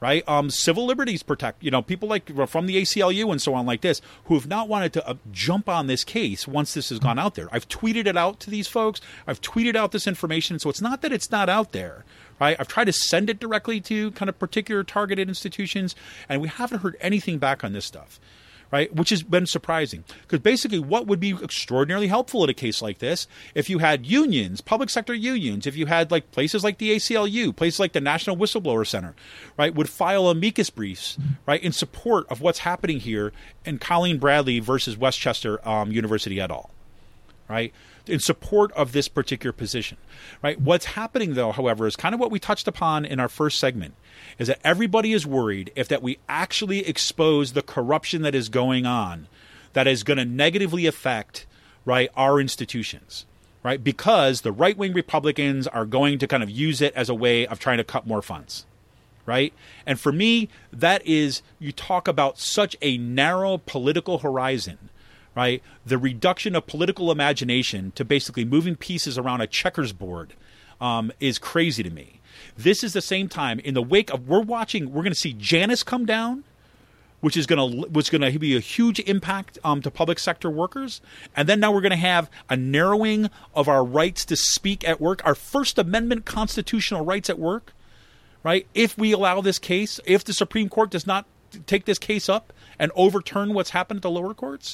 Speaker 1: right? Civil liberties protect, people like from the ACLU and so on like this, who have not wanted to jump on this case once this has gone out there. I've tweeted it out to these folks. I've tweeted out this information. So it's not that it's not out there, right? I've tried to send it directly to kind of particular targeted institutions, and we haven't heard anything back on this stuff. Right, which has been surprising, because basically what would be extraordinarily helpful in a case like this, if you had unions, public sector unions, if you had like places like the ACLU, places like the National Whistleblower Center, right, would file amicus briefs, right, in support of what's happening here in Colleen Bradley versus Westchester University et al., right, in support of this particular position, right? What's happening, though, however, is kind of what we touched upon in our first segment, is that everybody is worried that we actually expose the corruption that is going on, that is going to negatively affect, right, our institutions, right? Because the right-wing Republicans are going to kind of use it as a way of trying to cut more funds, right? And for me, that is, you talk about such a narrow political horizon, right? The reduction of political imagination to basically moving pieces around a checkers board is crazy to me. This is the same time in the wake of we're going to see Janus come down, which is going to be a huge impact to public sector workers, and then now we're going to have a narrowing of our rights to speak at work, our First Amendment constitutional rights at work, right? If we allow this case, if the Supreme Court does not take this case up and overturn what's happened at the lower courts.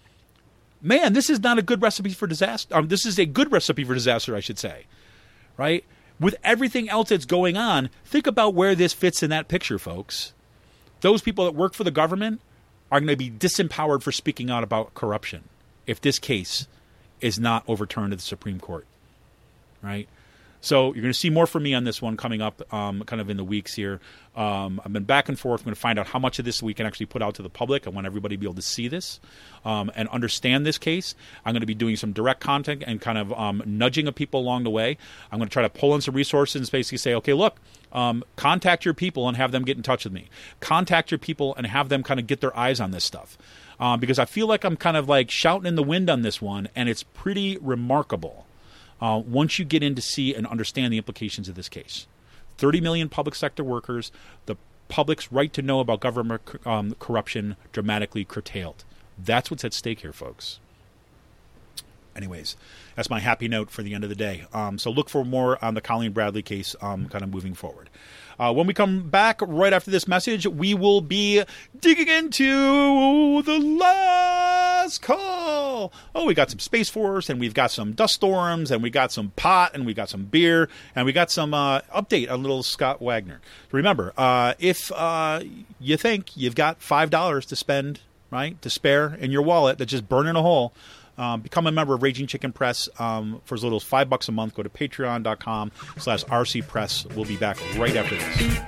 Speaker 1: Man, this is not a good recipe for disaster. This is a good recipe for disaster, I should say, right? With everything else that's going on, think about where this fits in that picture, folks. Those people that work for the government are going to be disempowered for speaking out about corruption if this case is not overturned at the Supreme Court, right? So you're going to see more from me on this one coming up kind of in the weeks here. I've been back and forth. I'm going to find out how much of this we can actually put out to the public. I want everybody to be able to see this and understand this case. I'm going to be doing some direct content and kind of nudging of people along the way. I'm going to try to pull in some resources and basically say, okay, look, contact your people and have them get in touch with me. Contact your people and have them kind of get their eyes on this stuff. Because I feel like I'm kind of like shouting in the wind on this one, and it's pretty remarkable. Once you get in to see and understand the implications of this case. 30 million public sector workers, the public's right to know about government corruption dramatically curtailed. That's what's at stake here, folks. Anyways, that's my happy note for the end of the day. So look for more on the Colleen Bradley case kind of moving forward. When we come back right after this message, we will be digging into the last call. Oh, we got some Space Force, and we've got some dust storms, and we got some pot, and we got some beer, and we got some update on little Scott Wagner. Remember, if you think you've got $5 to spend, right, to spare in your wallet that's just burning a hole, become a member of Raging Chicken Press for as little as $5 a month. Go to patreon.com/RCPress. We'll be back right after this.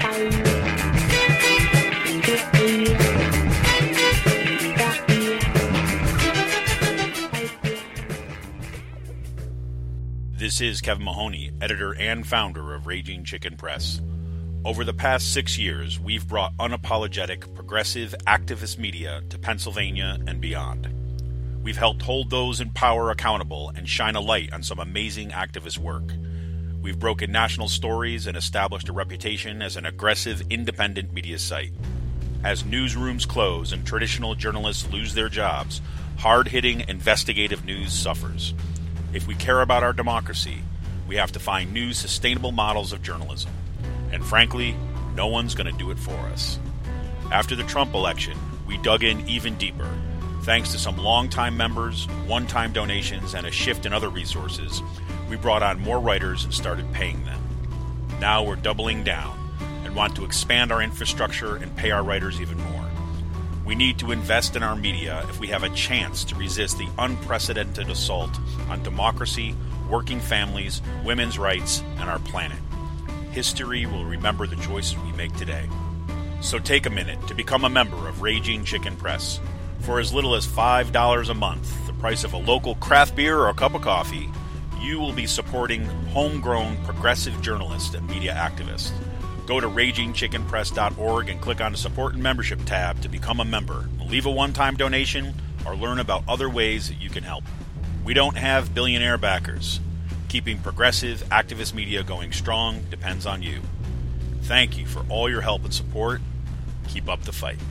Speaker 1: This is Kevin Mahoney, editor and founder of Raging Chicken Press. Over the past 6 years, we've brought unapologetic, progressive, activist media to Pennsylvania and beyond. We've helped hold those in power accountable and shine a light on some amazing activist work. We've broken national stories and established a reputation as an aggressive, independent media site. As newsrooms close and traditional journalists lose their jobs, hard-hitting investigative news suffers. If we care about our democracy, we have to find new, sustainable models of journalism. And frankly, no one's going to do it for us. After the Trump election, we dug in even deeper. Thanks to some longtime members, one-time donations, and a shift in other resources, we brought on more writers and started paying them. Now we're doubling down and want to expand our infrastructure and pay our writers even more. We need to invest in our media if we have a chance to resist the unprecedented assault on democracy, working families, women's rights, and our planet. History will remember the choices we make today. So take a minute to become a member of Raging Chicken Press. For as little as $5 a month, the price of a local craft beer or a cup of coffee, you will be supporting homegrown progressive journalists and media activists. Go to RagingChickenPress.org and click on the Support and Membership tab to become a member. Leave a one-time donation or learn about other ways that you can help. We don't have billionaire backers. Keeping progressive, activist media going strong depends on you. thank you for all your help and support. Keep up the fight.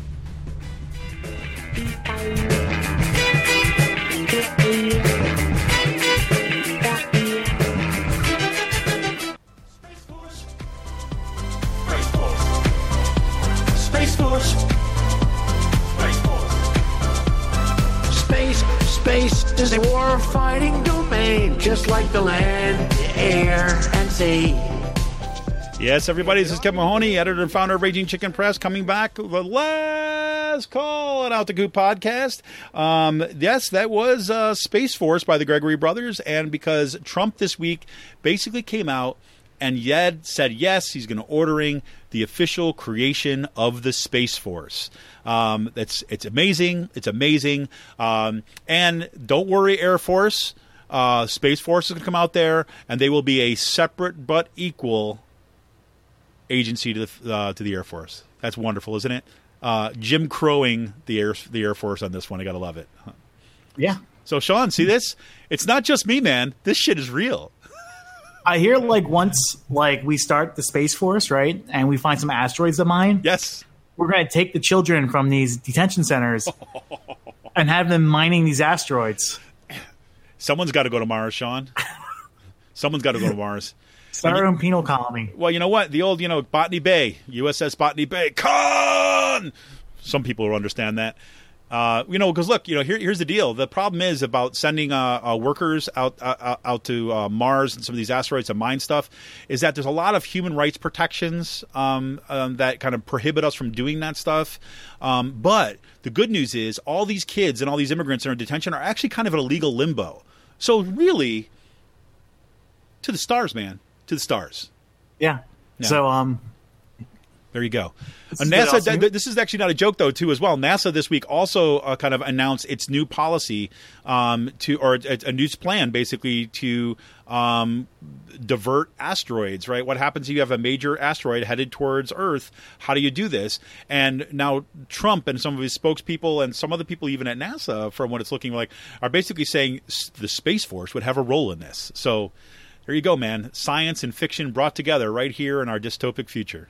Speaker 20: Space Force. Space is a war-fighting domain, just like the land, air, and sea.
Speaker 1: Yes, everybody, this is Kevin Mahoney, editor and founder of Raging Chicken Press, coming back with the last call on Out the Coop podcast. Yes, that was Space Force by the Gregory Brothers, and because Trump this week basically came out and said yes, he's going to ordering the official creation of the Space Force. It's amazing. It's amazing. And don't worry, Air Force. Space Force is going to come out there, and they will be a separate but equal agency to the Air Force. That's wonderful, isn't it? Jim Crowing the Air Force on this one. I got to love it.
Speaker 2: Yeah.
Speaker 1: So, Sean, see this? It's not just me, man. This shit is real.
Speaker 2: I hear once we start the Space Force, right, and we find some asteroids to mine.
Speaker 1: Yes.
Speaker 2: We're going to take the children from these detention centers and have them mining these asteroids.
Speaker 1: Someone's got to go to Mars, Sean. Someone's got to go to Mars.
Speaker 2: Start our own penal colony.
Speaker 1: Well, you know what? The old, Botany Bay, USS Botany Bay. Con! Some people will understand that. Because look, here's the deal. The problem is about sending workers out to Mars and some of these asteroids to mine stuff is that there's a lot of human rights protections that kind of prohibit us from doing that stuff. But the good news is all these kids and all these immigrants in our detention are actually kind of in a legal limbo. So really, to the stars, man. To the stars.
Speaker 2: Yeah.
Speaker 1: No.
Speaker 2: So,
Speaker 1: there you go.
Speaker 2: NASA,
Speaker 1: awesome. This is actually not a joke, though, too, as well. NASA this week also kind of announced its new policy a new plan, basically, to divert asteroids, right? What happens if you have a major asteroid headed towards Earth? How do you do this? And now Trump and some of his spokespeople and some other people even at NASA, from what it's looking like, are basically saying the Space Force would have a role in this. So there you go, man. Science and fiction brought together right here in our dystopic future.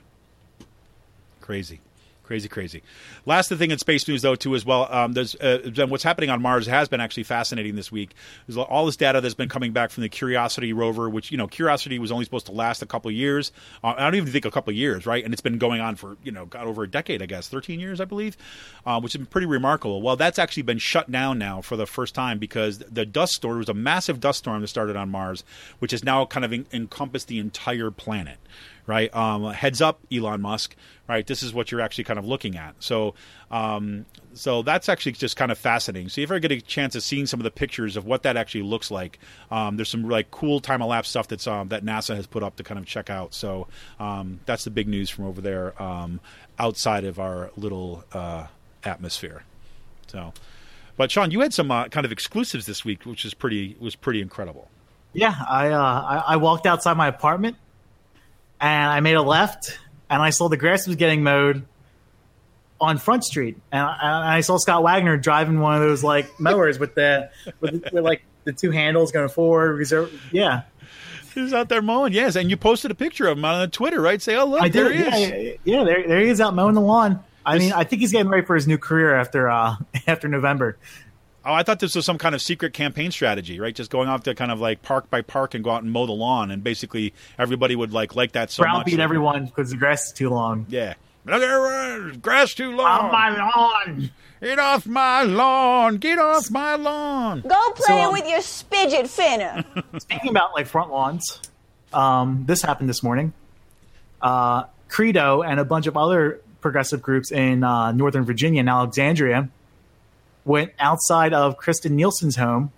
Speaker 1: Crazy. Last thing in space news, though, too, as well. There's what's happening on Mars has been actually fascinating this week. There's all this data that's been coming back from the Curiosity rover, which Curiosity was only supposed to last a couple of years. I don't even think a couple of years, right? And it's been going on for over a decade, I guess, 13 years, I believe, which has been pretty remarkable. Well, that's actually been shut down now for the first time because the dust storm was a massive dust storm that started on Mars, which has now kind of encompassed the entire planet. Right. Heads up, Elon Musk. Right. This is what you're actually kind of looking at. So that's actually just kind of fascinating. So if you ever get a chance of seeing some of the pictures of what that actually looks like, there's some cool time elapse stuff that NASA has put up to kind of check out. So that's the big news from over there outside of our little atmosphere. So, but Sean, you had some kind of exclusives this week, which was pretty incredible.
Speaker 2: Yeah, I walked outside my apartment. And I made a left, and I saw the grass was getting mowed on Front Street, and I saw Scott Wagner driving one of those mowers with the two handles going forward. Yeah,
Speaker 1: he was out there mowing. Yes, and you posted a picture of him on Twitter, right? Say, "Oh look, there he
Speaker 2: is." Yeah, there he is out mowing the lawn. I mean, I think he's getting ready for his new career after November.
Speaker 1: Oh, I thought this was some kind of secret campaign strategy, right? Just going off to kind of park by park and go out and mow the lawn, and basically everybody would like that so much.
Speaker 2: Browbeat everyone because the grass is too long.
Speaker 1: Yeah. Grass too long.
Speaker 2: Off my lawn.
Speaker 1: Get off my lawn. Get off my lawn.
Speaker 21: Go play with your spidget finner.
Speaker 2: Speaking about front lawns, this happened this morning. Credo and a bunch of other progressive groups in Northern Virginia and Alexandria went outside of Kristen Nielsen's home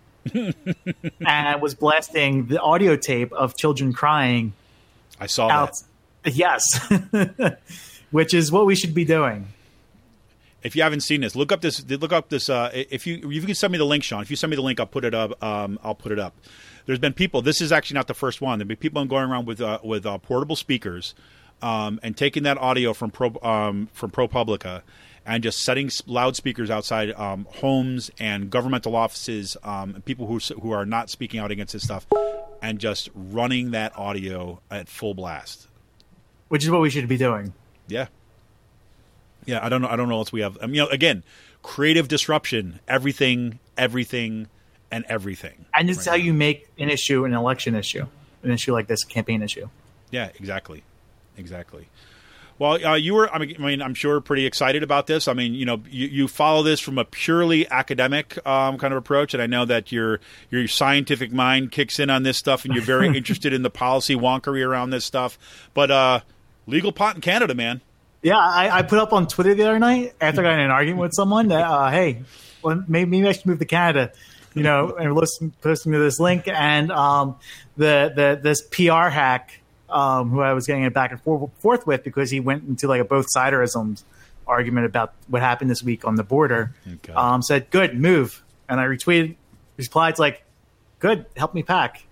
Speaker 2: and was blasting the audio tape of children crying.
Speaker 1: I saw that.
Speaker 2: Yes. Which is what we should be doing.
Speaker 1: If you haven't seen this, look up this. If you can send me the link, Sean. If you send me the link, I'll put it up. There's been people. This is actually not the first one. There've been people going around with portable speakers and taking that audio from ProPublica and just setting loudspeakers outside homes and governmental offices, people who are not speaking out against this stuff, and just running that audio at full blast.
Speaker 2: which is what we should be doing.
Speaker 1: Yeah. Yeah, I don't know what else we have. I mean, again, creative disruption, everything, and everything.
Speaker 2: And it's how you make an issue an election issue, an issue like this, a campaign issue.
Speaker 1: Yeah, exactly. Well, you were, I'm sure pretty excited about this. I mean, you follow this from a purely academic kind of approach, and I know that your scientific mind kicks in on this stuff, and you're very interested in the policy wonkery around this stuff. But legal pot in Canada, man.
Speaker 2: Yeah, I put up on Twitter the other night after I got in an argument with someone that, hey, well, maybe I should move to Canada, and posting to this link. And this PR hack, who I was getting it back and forth with because he went into like a both siderism argument about what happened this week on the border, said, good, move. And I retweeted, replied like, good, help me pack.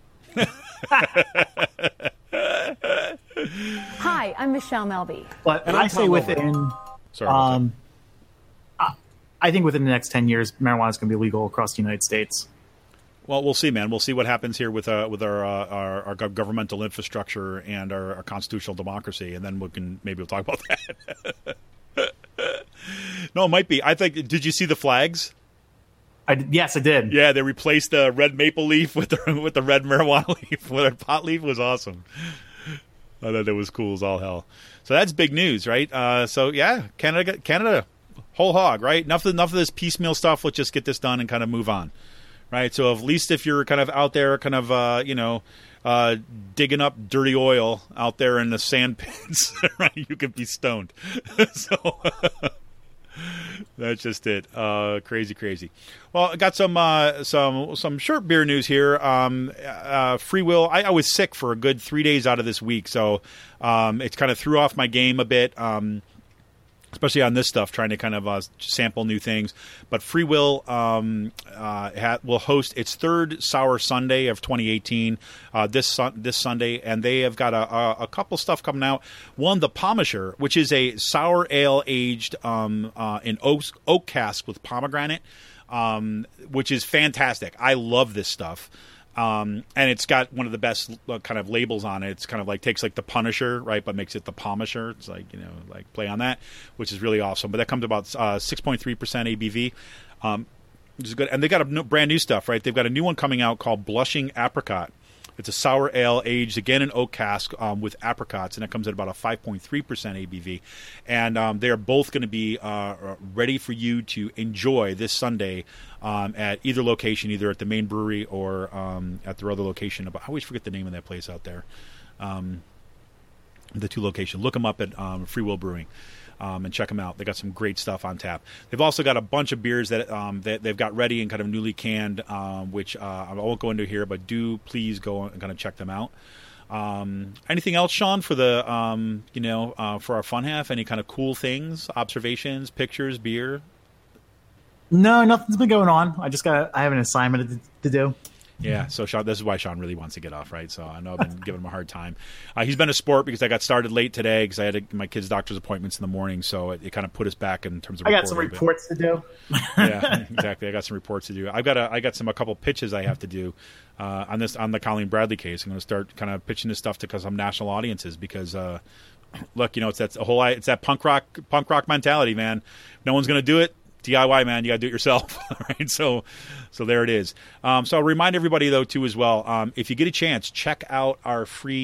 Speaker 11: Hi, I'm Michelle Melby.
Speaker 2: But I say within, I think within the next 10 years, marijuana is going to be legal across the United States.
Speaker 1: Well, we'll see, man. We'll see what happens here with our governmental infrastructure and our constitutional democracy, and then we'll talk about that. No, it might be. I think. Did you see the flags?
Speaker 2: Yes, I did.
Speaker 1: Yeah, they replaced the red maple leaf with the red marijuana leaf. With our pot leaf was awesome. I thought that was cool as all hell. So that's big news, right? So yeah, Canada, whole hog, right? Enough of this piecemeal stuff. Let's just get this done and kind of move on, right? So at least if you're kind of out there, kind of digging up dirty oil out there in the sand pits, right? You could be stoned. So. That's just it. Crazy. Well, I got some short beer news here. Free Will. I was sick for a good 3 days out of this week, so it kind of threw off my game a bit. Especially on this stuff, trying to kind of sample new things. But Free Will will host its third Sour Sunday of 2018 this Sunday, and they have got a couple stuff coming out. One, the Pomisher, which is a sour ale aged in oak cask with pomegranate, which is fantastic. I love this stuff. And it's got one of the best kind of labels on it. It's kind of like takes like the Punisher, right, but makes it the Pomisher. It's like, like play on that, which is really awesome. But that comes about 6.3% ABV, which is good. And they got brand new stuff, right? They've got a new one coming out called Blushing Apricot. It's a sour ale aged, again, in oak cask with apricots, and it comes at about a 5.3% ABV. And they're both going to be ready for you to enjoy this Sunday at either location, either at the main brewery or at their other location. I always forget the name of that place out there. The two locations. Look them up at Free Will Brewing. And check them out. They got some great stuff on tap. They've also got a bunch of beers that they've got ready and kind of newly canned, which I won't go into here, but do please go and kind of check them out. Anything else, Sean, for the for our fun half? Any kind of cool things, observations, pictures, beer?
Speaker 2: No, nothing's been going on. I have an assignment to do.
Speaker 1: Yeah, so Sean, this is why Sean really wants to get off, right? So I know I've been giving him a hard time. He's been a sport because I got started late today because I had my kids' doctor's appointments in the morning, so it kind of put us back in terms of.
Speaker 2: I got some reports to do.
Speaker 1: Yeah, exactly. I got some reports to do. I got a couple pitches I have to do on the Colleen Bradley case. I'm going to start kind of pitching this stuff to some national audiences because. Look, it's that punk rock mentality, man. No one's going to do it. DIY, man, you got to do it yourself, right? So there it is. So I'll remind everybody though too as well. If you get a chance, check out our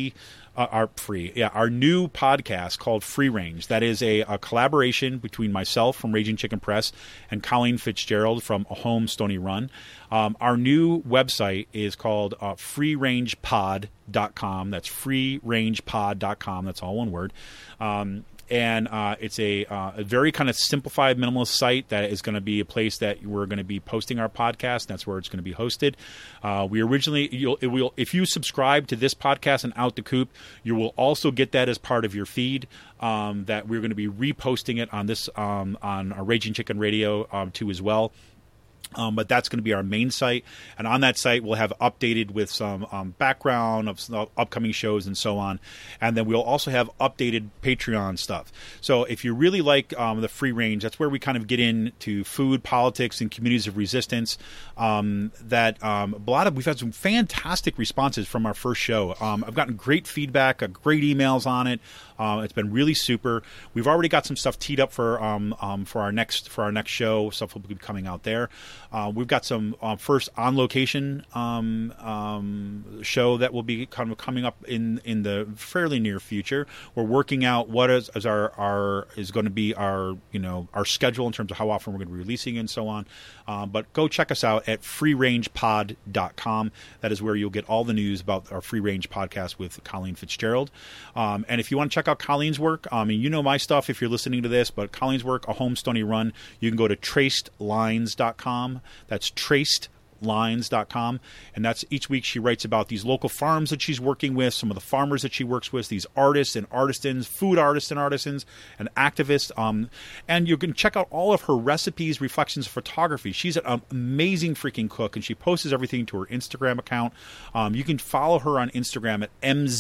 Speaker 1: our new podcast called Free Range. That is a collaboration between myself from Raging Chicken Press and Colleen Fitzgerald from Home Stony Run. Our new website is called freerangepod.com. That's freerangepod.com. That's all one word. And it's a very kind of simplified, minimalist site that is going to be a place that we're going to be posting our podcast. That's where it's going to be hosted. We originally, if you subscribe to this podcast and Out the Coop, you will also get that as part of your feed. That we're going to be reposting it on this on our Raging Chicken Radio too as well. But that's going to be our main site. And on that site, we'll have updated with some background of some upcoming shows and so on. And then we'll also have updated Patreon stuff. So if you really like the free range, that's where we kind of get into food, politics, and communities of resistance. We've had some fantastic responses from our first show. I've gotten great feedback, great emails on it. It's been really super. We've already got some stuff teed up for our next show. Stuff will be coming out there. We've got some first on location show that will be kind of coming up in the fairly near future. We're working out what is going to be our schedule in terms of how often we're going to be releasing and so on. But go check us out at freerangepod.com. That is where you'll get all the news about our Free Range podcast with Colleen Fitzgerald. And if you want to check out Colleen's work, my stuff if you're listening to this, but Colleen's work, A Home Stony Run, you can go to tracedlines.com. That's tracedlines.com. And that's each week she writes about these local farms that she's working with, some of the farmers that she works with, these artists and artisans, food artists and artisans, and activists. And you can check out all of her recipes, reflections of photography. She's an amazing freaking cook, and she posts everything to her Instagram account. You can follow her on Instagram at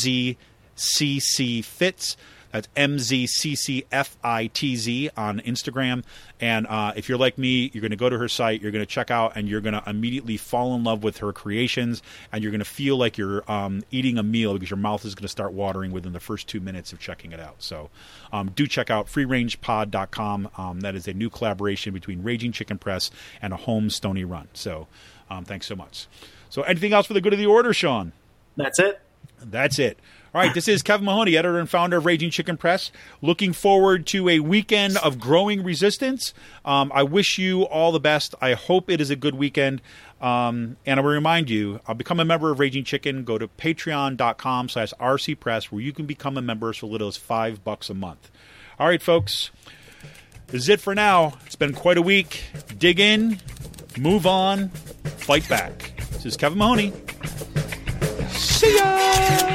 Speaker 1: MZCCFits. That's MZCCFITZ on Instagram. And if you're like me, you're going to go to her site, you're going to check out, and you're going to immediately fall in love with her creations, and you're going to feel like you're eating a meal because your mouth is going to start watering within the first 2 minutes of checking it out. So do check out freerangepod.com. That is a new collaboration between Raging Chicken Press and A Home Stony Run. So thanks so much. So anything else for the good of the order, Sean?
Speaker 2: That's it.
Speaker 1: That's it. All right, this is Kevin Mahoney, editor and founder of Raging Chicken Press. Looking forward to a weekend of growing resistance. I wish you all the best. I hope it is a good weekend. And I will remind you, become a member of Raging Chicken. Go to patreon.com/rcpress, where you can become a member for as little as $5 a month. All right, folks, this is it for now. It's been quite a week. Dig in, move on, fight back. This is Kevin Mahoney. See ya!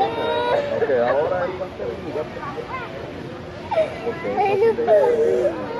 Speaker 3: Okay, ahora